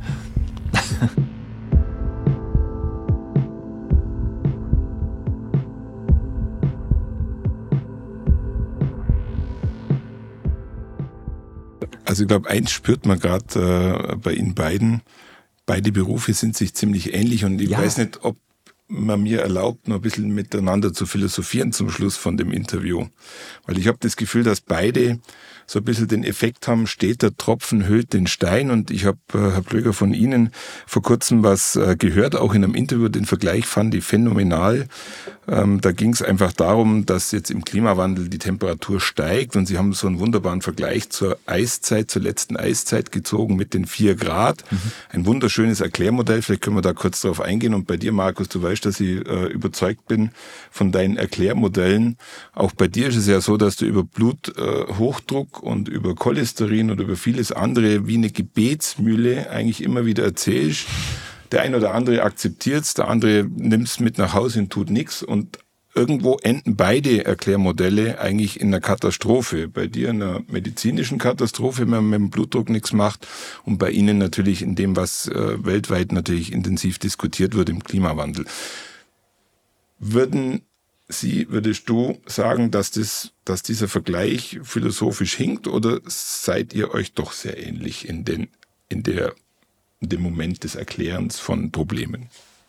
Also ich glaube, eins spürt man gerade äh, bei Ihnen beiden. Beide Berufe sind sich ziemlich ähnlich und ich ja. weiß nicht, ob man mir erlaubt, noch ein bisschen miteinander zu philosophieren zum Schluss von dem Interview. Weil ich habe das Gefühl, dass beide so ein bisschen den Effekt haben, steter Tropfen höhlt den Stein. Und ich habe, äh, Herr Plöger, von Ihnen vor kurzem was äh, gehört, auch in einem Interview. Den Vergleich fand ich phänomenal. Ähm, da ging es einfach darum, dass jetzt im Klimawandel die Temperatur steigt. Und Sie haben so einen wunderbaren Vergleich zur Eiszeit, zur letzten Eiszeit gezogen mit den vier Grad. Mhm. Ein wunderschönes Erklärmodell. Vielleicht können wir da kurz drauf eingehen. Und bei dir, Markus, du weißt, dass ich äh, überzeugt bin von deinen Erklärmodellen. Auch bei dir ist es ja so, dass du über Bluthochdruck äh, und über Cholesterin oder über vieles andere wie eine Gebetsmühle eigentlich immer wieder erzählst. Der eine oder andere akzeptiert es, der andere nimmt es mit nach Hause und tut nichts. Und irgendwo enden beide Erklärmodelle eigentlich in einer Katastrophe. Bei dir in einer medizinischen Katastrophe, wenn man mit dem Blutdruck nichts macht. Und bei Ihnen natürlich in dem, was äh, weltweit natürlich intensiv diskutiert wird, im Klimawandel. Würden Sie, würdest du sagen, dass das, dass dieser Vergleich philosophisch hinkt, oder seid ihr euch doch sehr ähnlich in den, in der, in dem Moment des Erklärens von Problemen?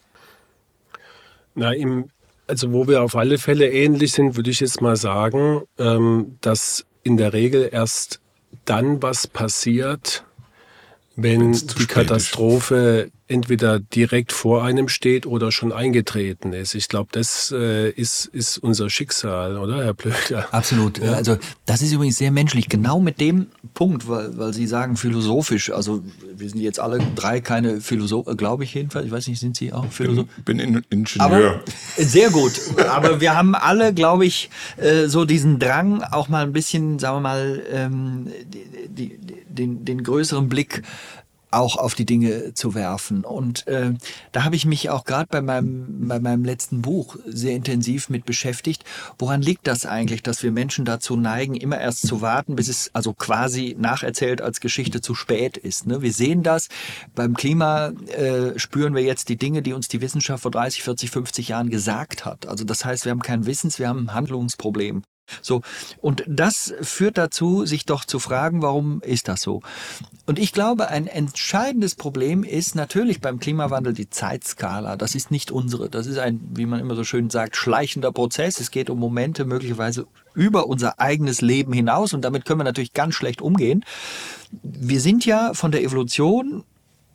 Na, im, also wo wir auf alle Fälle ähnlich sind, würde ich jetzt mal sagen, ähm, dass in der Regel erst dann was passiert, wenn die Katastrophe entweder direkt vor einem steht oder schon eingetreten ist. Ich glaube, das äh, ist, ist unser Schicksal, oder, Herr Plöger? Absolut. Ja. Also das ist übrigens sehr menschlich. Genau mit dem Punkt, weil, weil Sie sagen philosophisch. Also wir sind jetzt alle drei keine Philosophen, glaube ich jedenfalls. Ich weiß nicht, sind Sie auch Philosophen? Ich bin, bin Ingenieur. Aber, sehr gut. Aber wir haben alle, glaube ich, äh, so diesen Drang, auch mal ein bisschen, sagen wir mal, ähm, die, die, den, den größeren Blick auch auf die Dinge zu werfen. Und äh, da habe ich mich auch gerade bei meinem, bei meinem letzten Buch sehr intensiv mit beschäftigt. Woran liegt das eigentlich, dass wir Menschen dazu neigen, immer erst zu warten, bis es also quasi nacherzählt als Geschichte zu spät ist? Ne? Wir sehen das. Beim Klima äh, spüren wir jetzt die Dinge, die uns die Wissenschaft vor dreißig, vierzig, fünfzig Jahren gesagt hat. Also das heißt, wir haben kein Wissens, wir haben ein Handlungsproblem. So, und das führt dazu, sich doch zu fragen, warum ist das so? Und ich glaube, ein entscheidendes Problem ist natürlich beim Klimawandel die Zeitskala. Das ist nicht unsere. Das ist ein, wie man immer so schön sagt, schleichender Prozess. Es geht um Momente möglicherweise über unser eigenes Leben hinaus, und damit können wir natürlich ganz schlecht umgehen. Wir sind ja von der Evolution,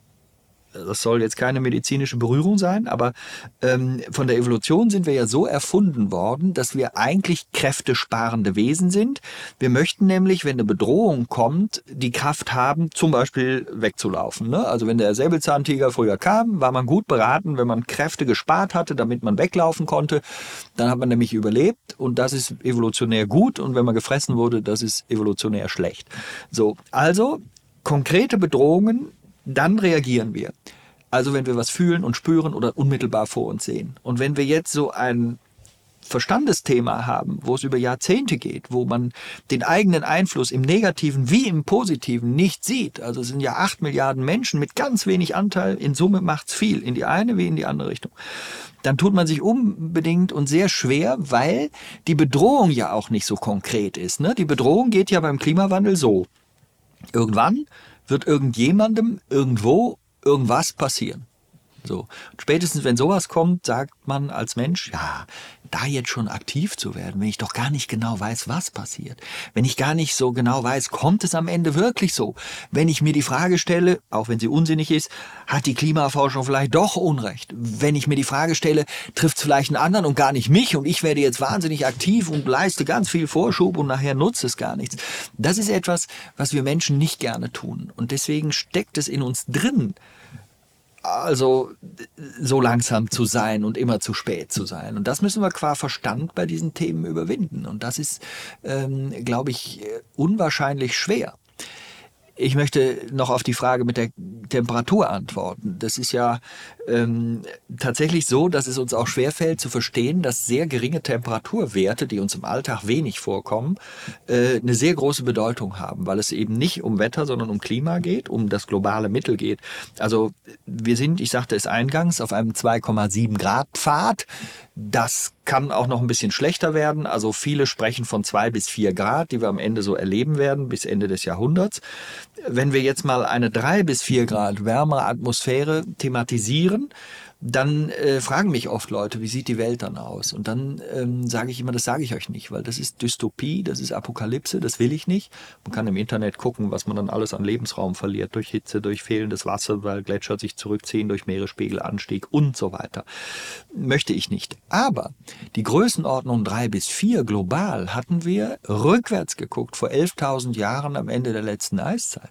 das soll jetzt keine medizinische Berührung sein, aber ähm, von der Evolution sind wir ja so erfunden worden, dass wir eigentlich kräftesparende Wesen sind. Wir möchten nämlich, wenn eine Bedrohung kommt, die Kraft haben, zum Beispiel wegzulaufen. Ne? Also wenn der Säbelzahntiger früher kam, war man gut beraten, wenn man Kräfte gespart hatte, damit man weglaufen konnte. Dann hat man nämlich überlebt, und das ist evolutionär gut, und wenn man gefressen wurde, das ist evolutionär schlecht. So, also konkrete Bedrohungen, dann reagieren wir. Also wenn wir was fühlen und spüren oder unmittelbar vor uns sehen. Und wenn wir jetzt so ein Verstandesthema haben, wo es über Jahrzehnte geht, wo man den eigenen Einfluss im Negativen wie im Positiven nicht sieht. Also es sind ja acht Milliarden Menschen mit ganz wenig Anteil. In Summe macht's viel, in die eine wie in die andere Richtung. Dann tut man sich unbedingt und sehr schwer, weil die Bedrohung ja auch nicht so konkret ist. Ne? Die Bedrohung geht ja beim Klimawandel so. Irgendwann wird irgendjemandem irgendwo irgendwas passieren. So. Und spätestens wenn sowas kommt, sagt man als Mensch, ja, da jetzt schon aktiv zu werden, wenn ich doch gar nicht genau weiß, was passiert. Wenn ich gar nicht so genau weiß, kommt es am Ende wirklich so? Wenn ich mir die Frage stelle, auch wenn sie unsinnig ist, hat die Klimaforschung vielleicht doch Unrecht? Wenn ich mir die Frage stelle, trifft es vielleicht einen anderen und gar nicht mich und ich werde jetzt wahnsinnig aktiv und leiste ganz viel Vorschub und nachher nutzt es gar nichts. Das ist etwas, was wir Menschen nicht gerne tun. Und deswegen steckt es in uns drin, also so langsam zu sein und immer zu spät zu sein. Und das müssen wir qua Verstand bei diesen Themen überwinden. Und das ist, ähm, glaube ich, unwahrscheinlich schwer. Ich möchte noch auf die Frage mit der Temperatur antworten. Das ist ja ähm, tatsächlich so, dass es uns auch schwerfällt zu verstehen, dass sehr geringe Temperaturwerte, die uns im Alltag wenig vorkommen, äh, eine sehr große Bedeutung haben, weil es eben nicht um Wetter, sondern um Klima geht, um das globale Mittel geht. Also wir sind, ich sagte es eingangs, auf einem zwei Komma sieben Grad Pfad. Das kann auch noch ein bisschen schlechter werden. Also viele sprechen von zwei bis vier Grad, die wir am Ende so erleben werden bis Ende des Jahrhunderts. Wenn wir jetzt mal eine drei bis vier Grad wärmere Atmosphäre thematisieren, dann äh, fragen mich oft Leute, wie sieht die Welt dann aus? Und dann ähm, sage ich immer, das sage ich euch nicht, weil das ist Dystopie, das ist Apokalypse, das will ich nicht. Man kann im Internet gucken, was man dann alles an Lebensraum verliert, durch Hitze, durch fehlendes Wasser, weil Gletscher sich zurückziehen, durch Meeresspiegelanstieg und so weiter. Möchte ich nicht. Aber die Größenordnung drei bis vier global hatten wir rückwärts geguckt, vor elftausend Jahren am Ende der letzten Eiszeit.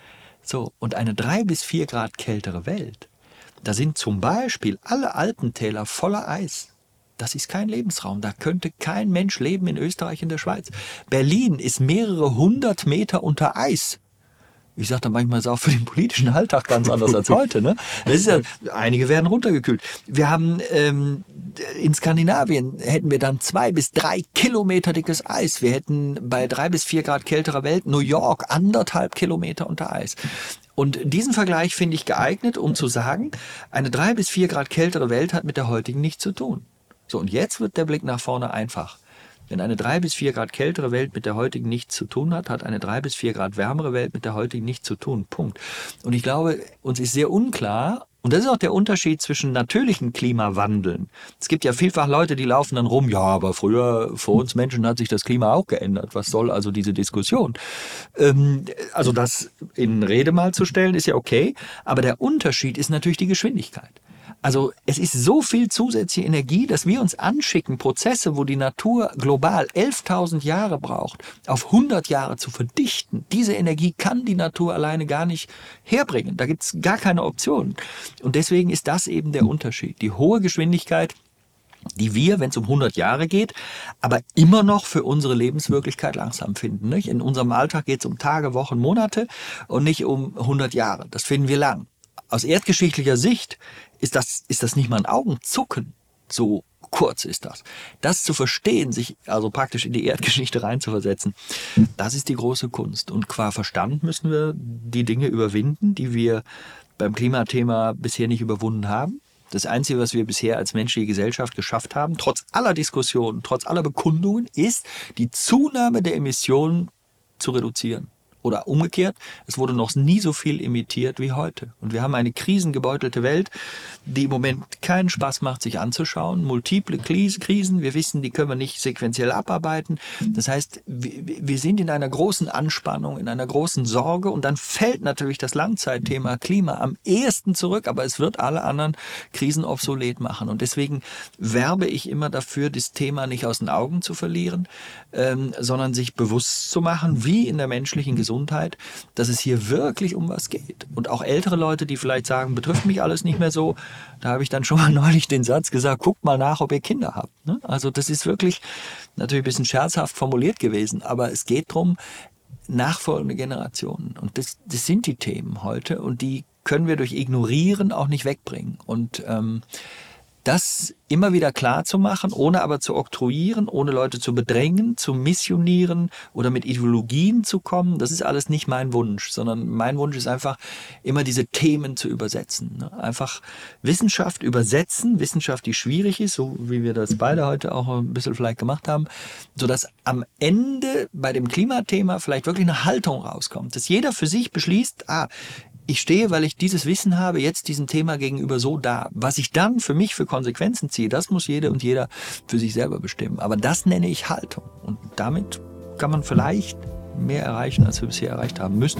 So, und eine drei bis vier Grad kältere Welt, da sind zum Beispiel alle Alpentäler voller Eis. Das ist kein Lebensraum. Da könnte kein Mensch leben in Österreich, in der Schweiz. Berlin ist mehrere hundert Meter unter Eis. Ich sage dann manchmal, ist auch für den politischen Alltag ganz anders als heute. Ne? Das ist ja, einige werden runtergekühlt. Wir haben ähm, in Skandinavien hätten wir dann zwei bis drei Kilometer dickes Eis. Wir hätten bei drei bis vier Grad kälterer Welt New York anderthalb Kilometer unter Eis. Und diesen Vergleich finde ich geeignet, um zu sagen, eine drei bis vier Grad kältere Welt hat mit der heutigen nichts zu tun. So, und jetzt wird der Blick nach vorne einfach. Wenn eine drei bis vier Grad kältere Welt mit der heutigen nichts zu tun hat, hat eine drei bis vier Grad wärmere Welt mit der heutigen nichts zu tun. Punkt. Und ich glaube, uns ist sehr unklar, und das ist auch der Unterschied zwischen natürlichen Klimawandeln. Es gibt ja vielfach Leute, die laufen dann rum, ja, aber früher, vor uns Menschen hat sich das Klima auch geändert. Was soll also diese Diskussion? Ähm, also das in Rede mal zu stellen, ist ja okay, aber der Unterschied ist natürlich die Geschwindigkeit. Also es ist so viel zusätzliche Energie, dass wir uns anschicken, Prozesse, wo die Natur global elftausend Jahre braucht, auf hundert Jahre zu verdichten. Diese Energie kann die Natur alleine gar nicht herbringen. Da gibt es gar keine Option. Und deswegen ist das eben der Unterschied. Die hohe Geschwindigkeit, die wir, wenn es um hundert Jahre geht, aber immer noch für unsere Lebenswirklichkeit langsam finden. Nicht? In unserem Alltag geht es um Tage, Wochen, Monate und nicht um hundert Jahre. Das finden wir lang. Aus erdgeschichtlicher Sicht ist das, ist das nicht mal ein Augenzucken. So kurz ist das. Das zu verstehen, sich also praktisch in die Erdgeschichte reinzuversetzen, das ist die große Kunst. Und qua Verstand müssen wir die Dinge überwinden, die wir beim Klimathema bisher nicht überwunden haben. Das Einzige, was wir bisher als menschliche Gesellschaft geschafft haben, trotz aller Diskussionen, trotz aller Bekundungen, ist, die Zunahme der Emissionen zu reduzieren. Oder umgekehrt, es wurde noch nie so viel emittiert wie heute. Und wir haben eine krisengebeutelte Welt, die im Moment keinen Spaß macht, sich anzuschauen. Multiple Krisen, wir wissen, die können wir nicht sequenziell abarbeiten. Das heißt, wir sind in einer großen Anspannung, in einer großen Sorge. Und dann fällt natürlich das Langzeitthema Klima am ehesten zurück. Aber es wird alle anderen Krisen obsolet machen. Und deswegen werbe ich immer dafür, das Thema nicht aus den Augen zu verlieren, ähm, sondern sich bewusst zu machen, wie in der menschlichen Gesundheit, dass es hier wirklich um was geht. Und auch ältere Leute, die vielleicht sagen, betrifft mich alles nicht mehr so, da habe ich dann schon mal neulich den Satz gesagt, guckt mal nach, ob ihr Kinder habt. Ne? Also das ist wirklich natürlich ein bisschen scherzhaft formuliert gewesen, aber es geht darum, nachfolgende Generationen. Und das, das sind die Themen heute und die können wir durch Ignorieren auch nicht wegbringen. Und ähm, das immer wieder klar zu machen, ohne aber zu oktroyieren, ohne Leute zu bedrängen, zu missionieren oder mit Ideologien zu kommen, das ist alles nicht mein Wunsch, sondern mein Wunsch ist einfach, immer diese Themen zu übersetzen. Einfach Wissenschaft übersetzen, Wissenschaft, die schwierig ist, so wie wir das beide heute auch ein bisschen vielleicht gemacht haben, sodass am Ende bei dem Klimathema vielleicht wirklich eine Haltung rauskommt, dass jeder für sich beschließt, ah, ich stehe, weil ich dieses Wissen habe, jetzt diesem Thema gegenüber so da. Was ich dann für mich für Konsequenzen ziehe, das muss jede und jeder für sich selber bestimmen. Aber das nenne ich Haltung. Und damit kann man vielleicht mehr erreichen, als wir bisher erreicht haben müssen.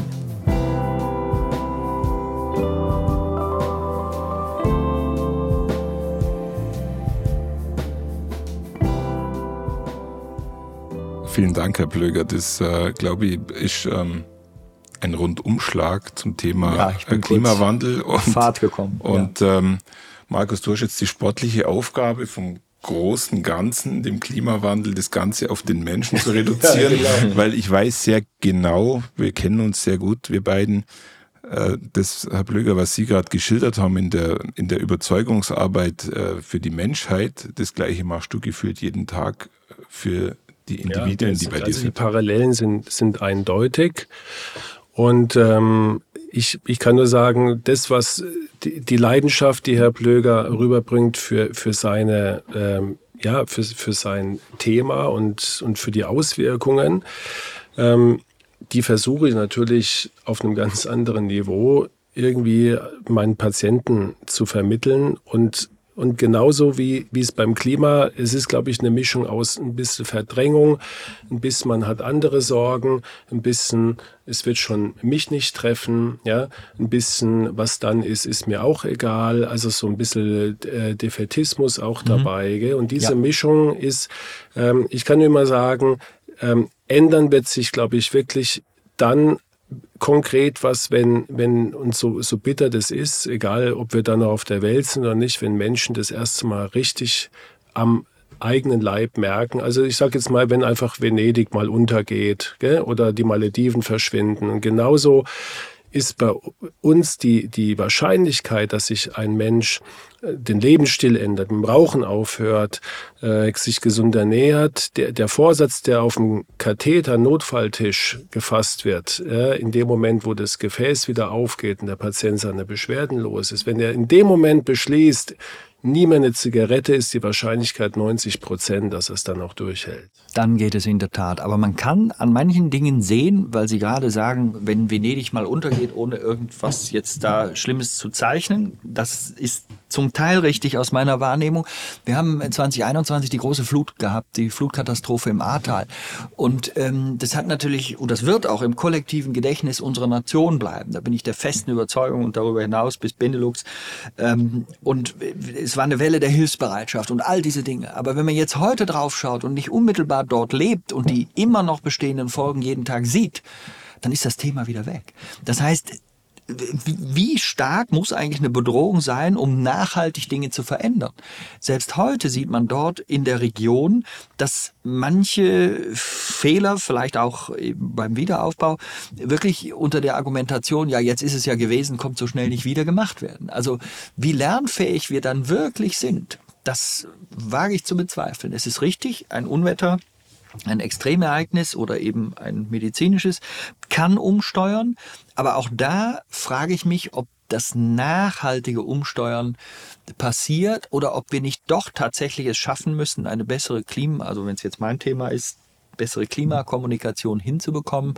Vielen Dank, Herr Plöger. Das, äh, glaube ich, ist ähm, ein Rundumschlag zum Thema ja, ich bin Klimawandel. Und, Fahrt gekommen. Und ja. ähm, Markus, du hast jetzt die sportliche Aufgabe vom großen Ganzen, dem Klimawandel, das Ganze auf den Menschen zu reduzieren, ja, genau. Weil ich weiß sehr genau, wir kennen uns sehr gut, wir beiden, äh, das, Herr Plöger, was Sie gerade geschildert haben in der, in der Überzeugungsarbeit äh, für die Menschheit, das Gleiche machst du gefühlt jeden Tag für die Individuen, ja, die bei dir also sind. Die Parallelen sind, sind eindeutig. Und ähm, ich, ich kann nur sagen, das, was die, die Leidenschaft, die Herr Plöger rüberbringt für, für seine, ähm, ja, für, für sein Thema und, und für die Auswirkungen, ähm, die versuche ich natürlich auf einem ganz anderen Niveau irgendwie meinen Patienten zu vermitteln und Und genauso wie, wie es beim Klima, es ist, glaube ich, eine Mischung aus ein bisschen Verdrängung, ein bisschen man hat andere Sorgen, ein bisschen, es wird schon mich nicht treffen, ja, ein bisschen, was dann ist, ist mir auch egal, also so ein bisschen äh, Defätismus auch mhm. dabei, gell? Und diese ja. Mischung ist, ähm, ich kann nur mal sagen, ähm, ändern wird sich, glaube ich, wirklich dann konkret was, wenn, wenn uns so, so bitter das ist, egal ob wir dann noch auf der Welt sind oder nicht, wenn Menschen das erste Mal richtig am eigenen Leib merken. Also ich sage jetzt mal, wenn einfach Venedig mal untergeht, gell, oder die Malediven verschwinden. Und genauso ist bei uns die, die Wahrscheinlichkeit, dass sich ein Mensch den Lebensstil ändert, mit dem Rauchen aufhört, äh, sich gesund ernährt, der, der Vorsatz, der auf dem Katheter-Notfalltisch gefasst wird, äh, in dem Moment, wo das Gefäß wieder aufgeht und der Patient seine Beschwerden los ist, wenn er in dem Moment beschließt, nie mehr eine Zigarette, ist die Wahrscheinlichkeit neunzig Prozent, dass er es dann auch durchhält. Dann geht es in der Tat. Aber man kann an manchen Dingen sehen, weil Sie gerade sagen, wenn Venedig mal untergeht, ohne irgendwas jetzt da Schlimmes zu zeichnen, das ist zum Teil richtig aus meiner Wahrnehmung. Wir haben zwanzig einundzwanzig die große Flut gehabt, die Flutkatastrophe im Ahrtal. Und ähm, das hat natürlich, und das wird auch im kollektiven Gedächtnis unserer Nation bleiben. Da bin ich der festen Überzeugung und darüber hinaus bis Benelux. Ähm, und es war eine Welle der Hilfsbereitschaft und all diese Dinge. Aber wenn man jetzt heute drauf schaut und nicht unmittelbar dort lebt und die immer noch bestehenden Folgen jeden Tag sieht, dann ist das Thema wieder weg. Das heißt, wie stark muss eigentlich eine Bedrohung sein, um nachhaltig Dinge zu verändern? Selbst heute sieht man dort in der Region, dass manche Fehler, vielleicht auch beim Wiederaufbau, wirklich unter der Argumentation, ja, jetzt ist es ja gewesen, kommt so schnell nicht wieder, gemacht werden. Also wie lernfähig wir dann wirklich sind, das wage ich zu bezweifeln. Es ist richtig, ein Unwetter, ein Extremereignis oder eben ein medizinisches kann umsteuern. Aber auch da frage ich mich, ob das nachhaltige Umsteuern passiert oder ob wir nicht doch tatsächlich es schaffen müssen, eine bessere Klima, also wenn es jetzt mein Thema ist, bessere Klimakommunikation hinzubekommen,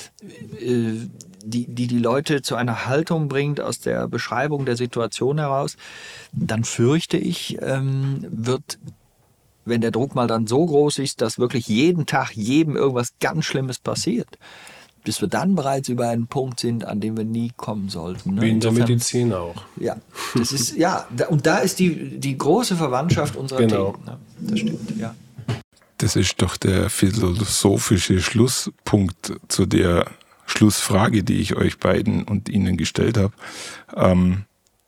die, die die Leute zu einer Haltung bringt aus der Beschreibung der Situation heraus. Dann fürchte ich, wird, wenn der Druck mal dann so groß ist, dass wirklich jeden Tag jedem irgendwas ganz Schlimmes passiert, bis wir dann bereits über einen Punkt sind, an dem wir nie kommen sollten. Ne? Wie in der Medizin auch. Ja, das ist, ja, und da ist die, die große Verwandtschaft unserer genau. Themen. Ne? Das stimmt, ja. Das ist doch der philosophische Schlusspunkt zu der Schlussfrage, die ich euch beiden und Ihnen gestellt habe. Ähm,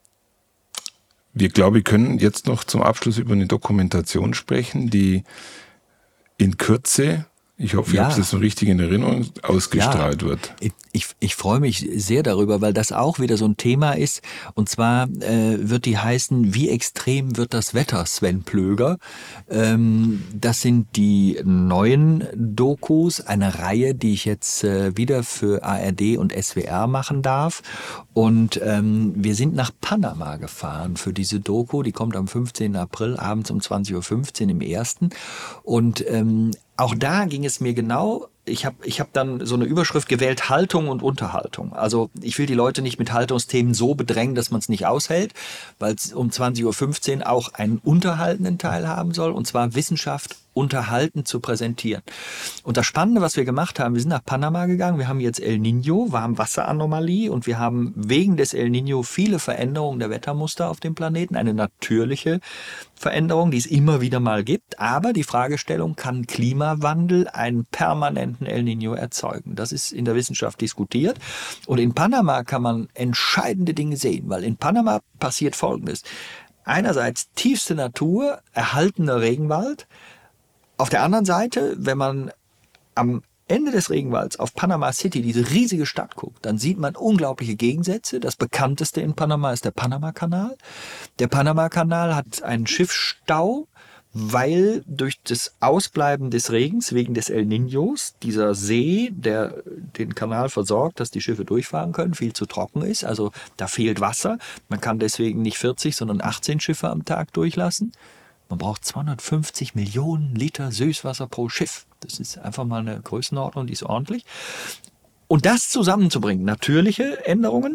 wir, glaube ich, können jetzt noch zum Abschluss über eine Dokumentation sprechen, die in Kürze Ich hoffe, ja. dass das so richtig in Erinnerung ausgestrahlt ja. wird. Ich, ich, ich freue mich sehr darüber, weil das auch wieder so ein Thema ist. Und zwar äh, wird die heißen, wie extrem wird das Wetter, Sven Plöger? Ähm, das sind die neuen Dokus, eine Reihe, die ich jetzt äh, wieder für A R D und S W R machen darf. Und ähm, wir sind nach Panama gefahren für diese Doku. Die kommt am fünfzehnten April, abends um zwanzig Uhr fünfzehn im ersten. Und ähm, auch da ging es mir genau, ich habe ich hab dann so eine Überschrift gewählt, Haltung und Unterhaltung. Also ich will die Leute nicht mit Haltungsthemen so bedrängen, dass man es nicht aushält, weil es um zwanzig Uhr fünfzehn auch einen unterhaltenden Teil haben soll, und zwar Wissenschaft unterhaltend zu präsentieren. Und das Spannende, was wir gemacht haben, wir sind nach Panama gegangen, wir haben jetzt El Niño, Warmwasseranomalie, und wir haben wegen des El Niño viele Veränderungen der Wettermuster auf dem Planeten, eine natürliche Veränderung, die es immer wieder mal gibt, aber die Fragestellung, kann Klimawandel einen permanenten El Niño erzeugen? Das ist in der Wissenschaft diskutiert, und in Panama kann man entscheidende Dinge sehen, weil in Panama passiert Folgendes. Einerseits tiefste Natur, erhaltener Regenwald. Auf der anderen Seite, wenn man am Ende des Regenwalds auf Panama City, diese riesige Stadt, guckt, dann sieht man unglaubliche Gegensätze. Das bekannteste in Panama ist der Panama-Kanal. Der Panama-Kanal hat einen Schiffsstau, weil durch das Ausbleiben des Regens wegen des El Niños dieser See, der den Kanal versorgt, dass die Schiffe durchfahren können, viel zu trocken ist. Also da fehlt Wasser. Man kann deswegen nicht vierzig, sondern achtzehn Schiffe am Tag durchlassen. Man braucht zweihundertfünfzig Millionen Liter Süßwasser pro Schiff. Das ist einfach mal eine Größenordnung, die ist ordentlich. Und das zusammenzubringen, natürliche Änderungen,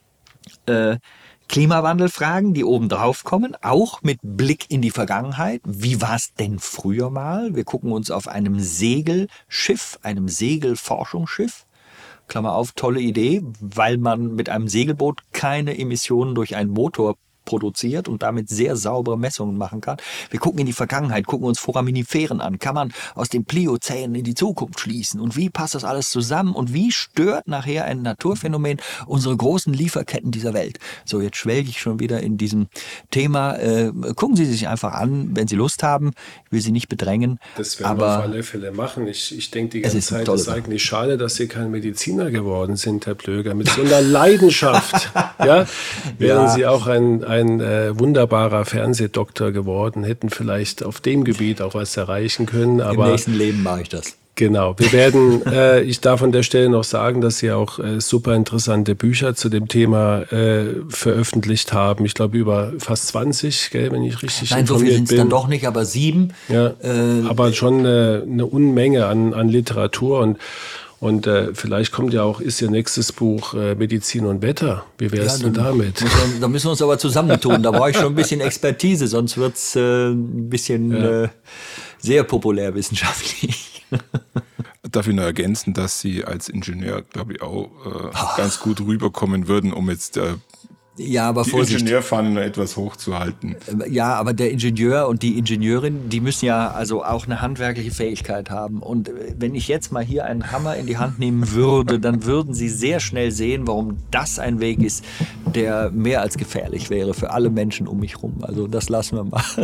äh, Klimawandelfragen, die oben drauf kommen, auch mit Blick in die Vergangenheit. Wie war es denn früher mal? Wir gucken uns auf einem Segelschiff, einem Segelforschungsschiff, Klammer auf, tolle Idee, weil man mit einem Segelboot keine Emissionen durch einen Motor produziert und damit sehr saubere Messungen machen kann. Wir gucken in die Vergangenheit, gucken uns Foraminiferen an. Kann man aus den Pliozänen in die Zukunft schließen? Und wie passt das alles zusammen? Und wie stört nachher ein Naturphänomen unsere großen Lieferketten dieser Welt? So, jetzt schwelge ich schon wieder in diesem Thema. Äh, gucken Sie sich einfach an, wenn Sie Lust haben. Ich will Sie nicht bedrängen. Das werden wir auf alle Fälle machen. Ich, ich denke die ganze Zeit, es ist eigentlich schade, dass Sie kein Mediziner geworden sind, Herr Plöger. Mit so einer Leidenschaft ja, wären ja. Sie auch ein ein äh, wunderbarer Fernsehdoktor geworden, hätten vielleicht auf dem Gebiet auch was erreichen können. Aber im nächsten Leben mache ich das. Genau, wir werden, äh, ich darf an der Stelle noch sagen, dass Sie auch äh, super interessante Bücher zu dem Thema äh, veröffentlicht haben. Ich glaube über fast zwanzig, gell, wenn ich richtig Nein, so viel sind es dann doch nicht, aber sieben. Ja, äh, aber schon äh, eine Unmenge an, an Literatur, und Und äh, vielleicht kommt ja auch, ist Ihr nächstes Buch äh, Medizin und Wetter. Wie wäre es ja, denn damit? Müssen, da müssen wir uns aber zusammentun. Da brauche ich schon ein bisschen Expertise, sonst wird es äh, ein bisschen ja. äh, sehr populärwissenschaftlich. Darf ich nur ergänzen, dass Sie als Ingenieur, glaube ich, auch äh, oh. ganz gut rüberkommen würden, um jetzt äh, Ja, aber die Vorsicht. Ingenieurfahne nur etwas hochzuhalten. Ja, aber der Ingenieur und die Ingenieurin, die müssen ja also auch eine handwerkliche Fähigkeit haben. Und wenn ich jetzt mal hier einen Hammer in die Hand nehmen würde, dann würden Sie sehr schnell sehen, warum das ein Weg ist, der mehr als gefährlich wäre für alle Menschen um mich rum. Also das lassen wir mal.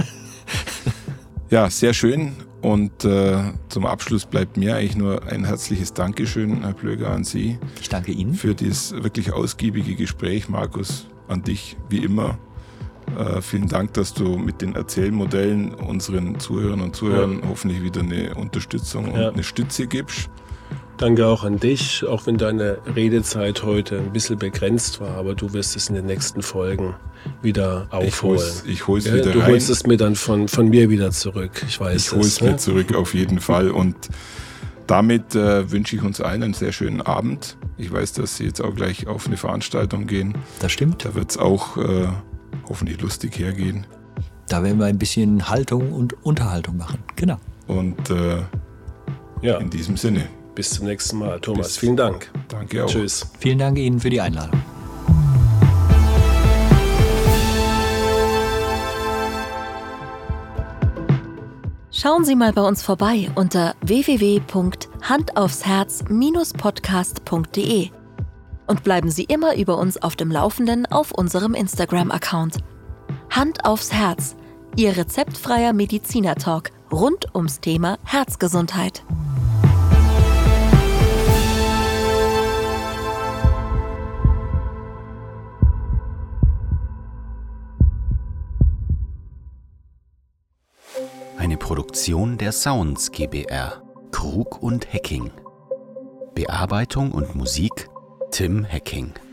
Ja, sehr schön. Und äh, zum Abschluss bleibt mir eigentlich nur ein herzliches Dankeschön, Herr Plöger, an Sie. Ich danke Ihnen. Für dieses wirklich ausgiebige Gespräch, Markus, an dich wie immer. Äh, vielen Dank, dass du mit den Erzählmodellen unseren Zuhörern und Zuhörern ja. hoffentlich wieder eine Unterstützung ja. und eine Stütze gibst. Danke auch an dich, auch wenn deine Redezeit heute ein bisschen begrenzt war, aber du wirst es in den nächsten Folgen wieder aufholen. Ich hol's, ich hol's ja, wieder du rein. Du holst es mir dann von, von mir wieder zurück, ich weiß Ich hol's es, mir ne? zurück, auf jeden Fall. Und damit äh, wünsche ich uns allen einen sehr schönen Abend. Ich weiß, dass Sie jetzt auch gleich auf eine Veranstaltung gehen. Das stimmt. Da wird es auch äh, hoffentlich lustig hergehen. Da werden wir ein bisschen Haltung und Unterhaltung machen. Genau. Und äh, ja. in diesem Sinne. Bis zum nächsten Mal. Thomas, Bis, vielen Dank. Danke auch. Tschüss. Vielen Dank Ihnen für die Einladung. Schauen Sie mal bei uns vorbei unter w w w punkt hand aufs herz Bindestrich podcast punkt d e und bleiben Sie immer über uns auf dem Laufenden auf unserem Instagram-Account. Hand aufs Herz, Ihr rezeptfreier Mediziner-Talk rund ums Thema Herzgesundheit. Produktion der Sounds GbR, Krug und Hecking. Bearbeitung und Musik Tim Hecking.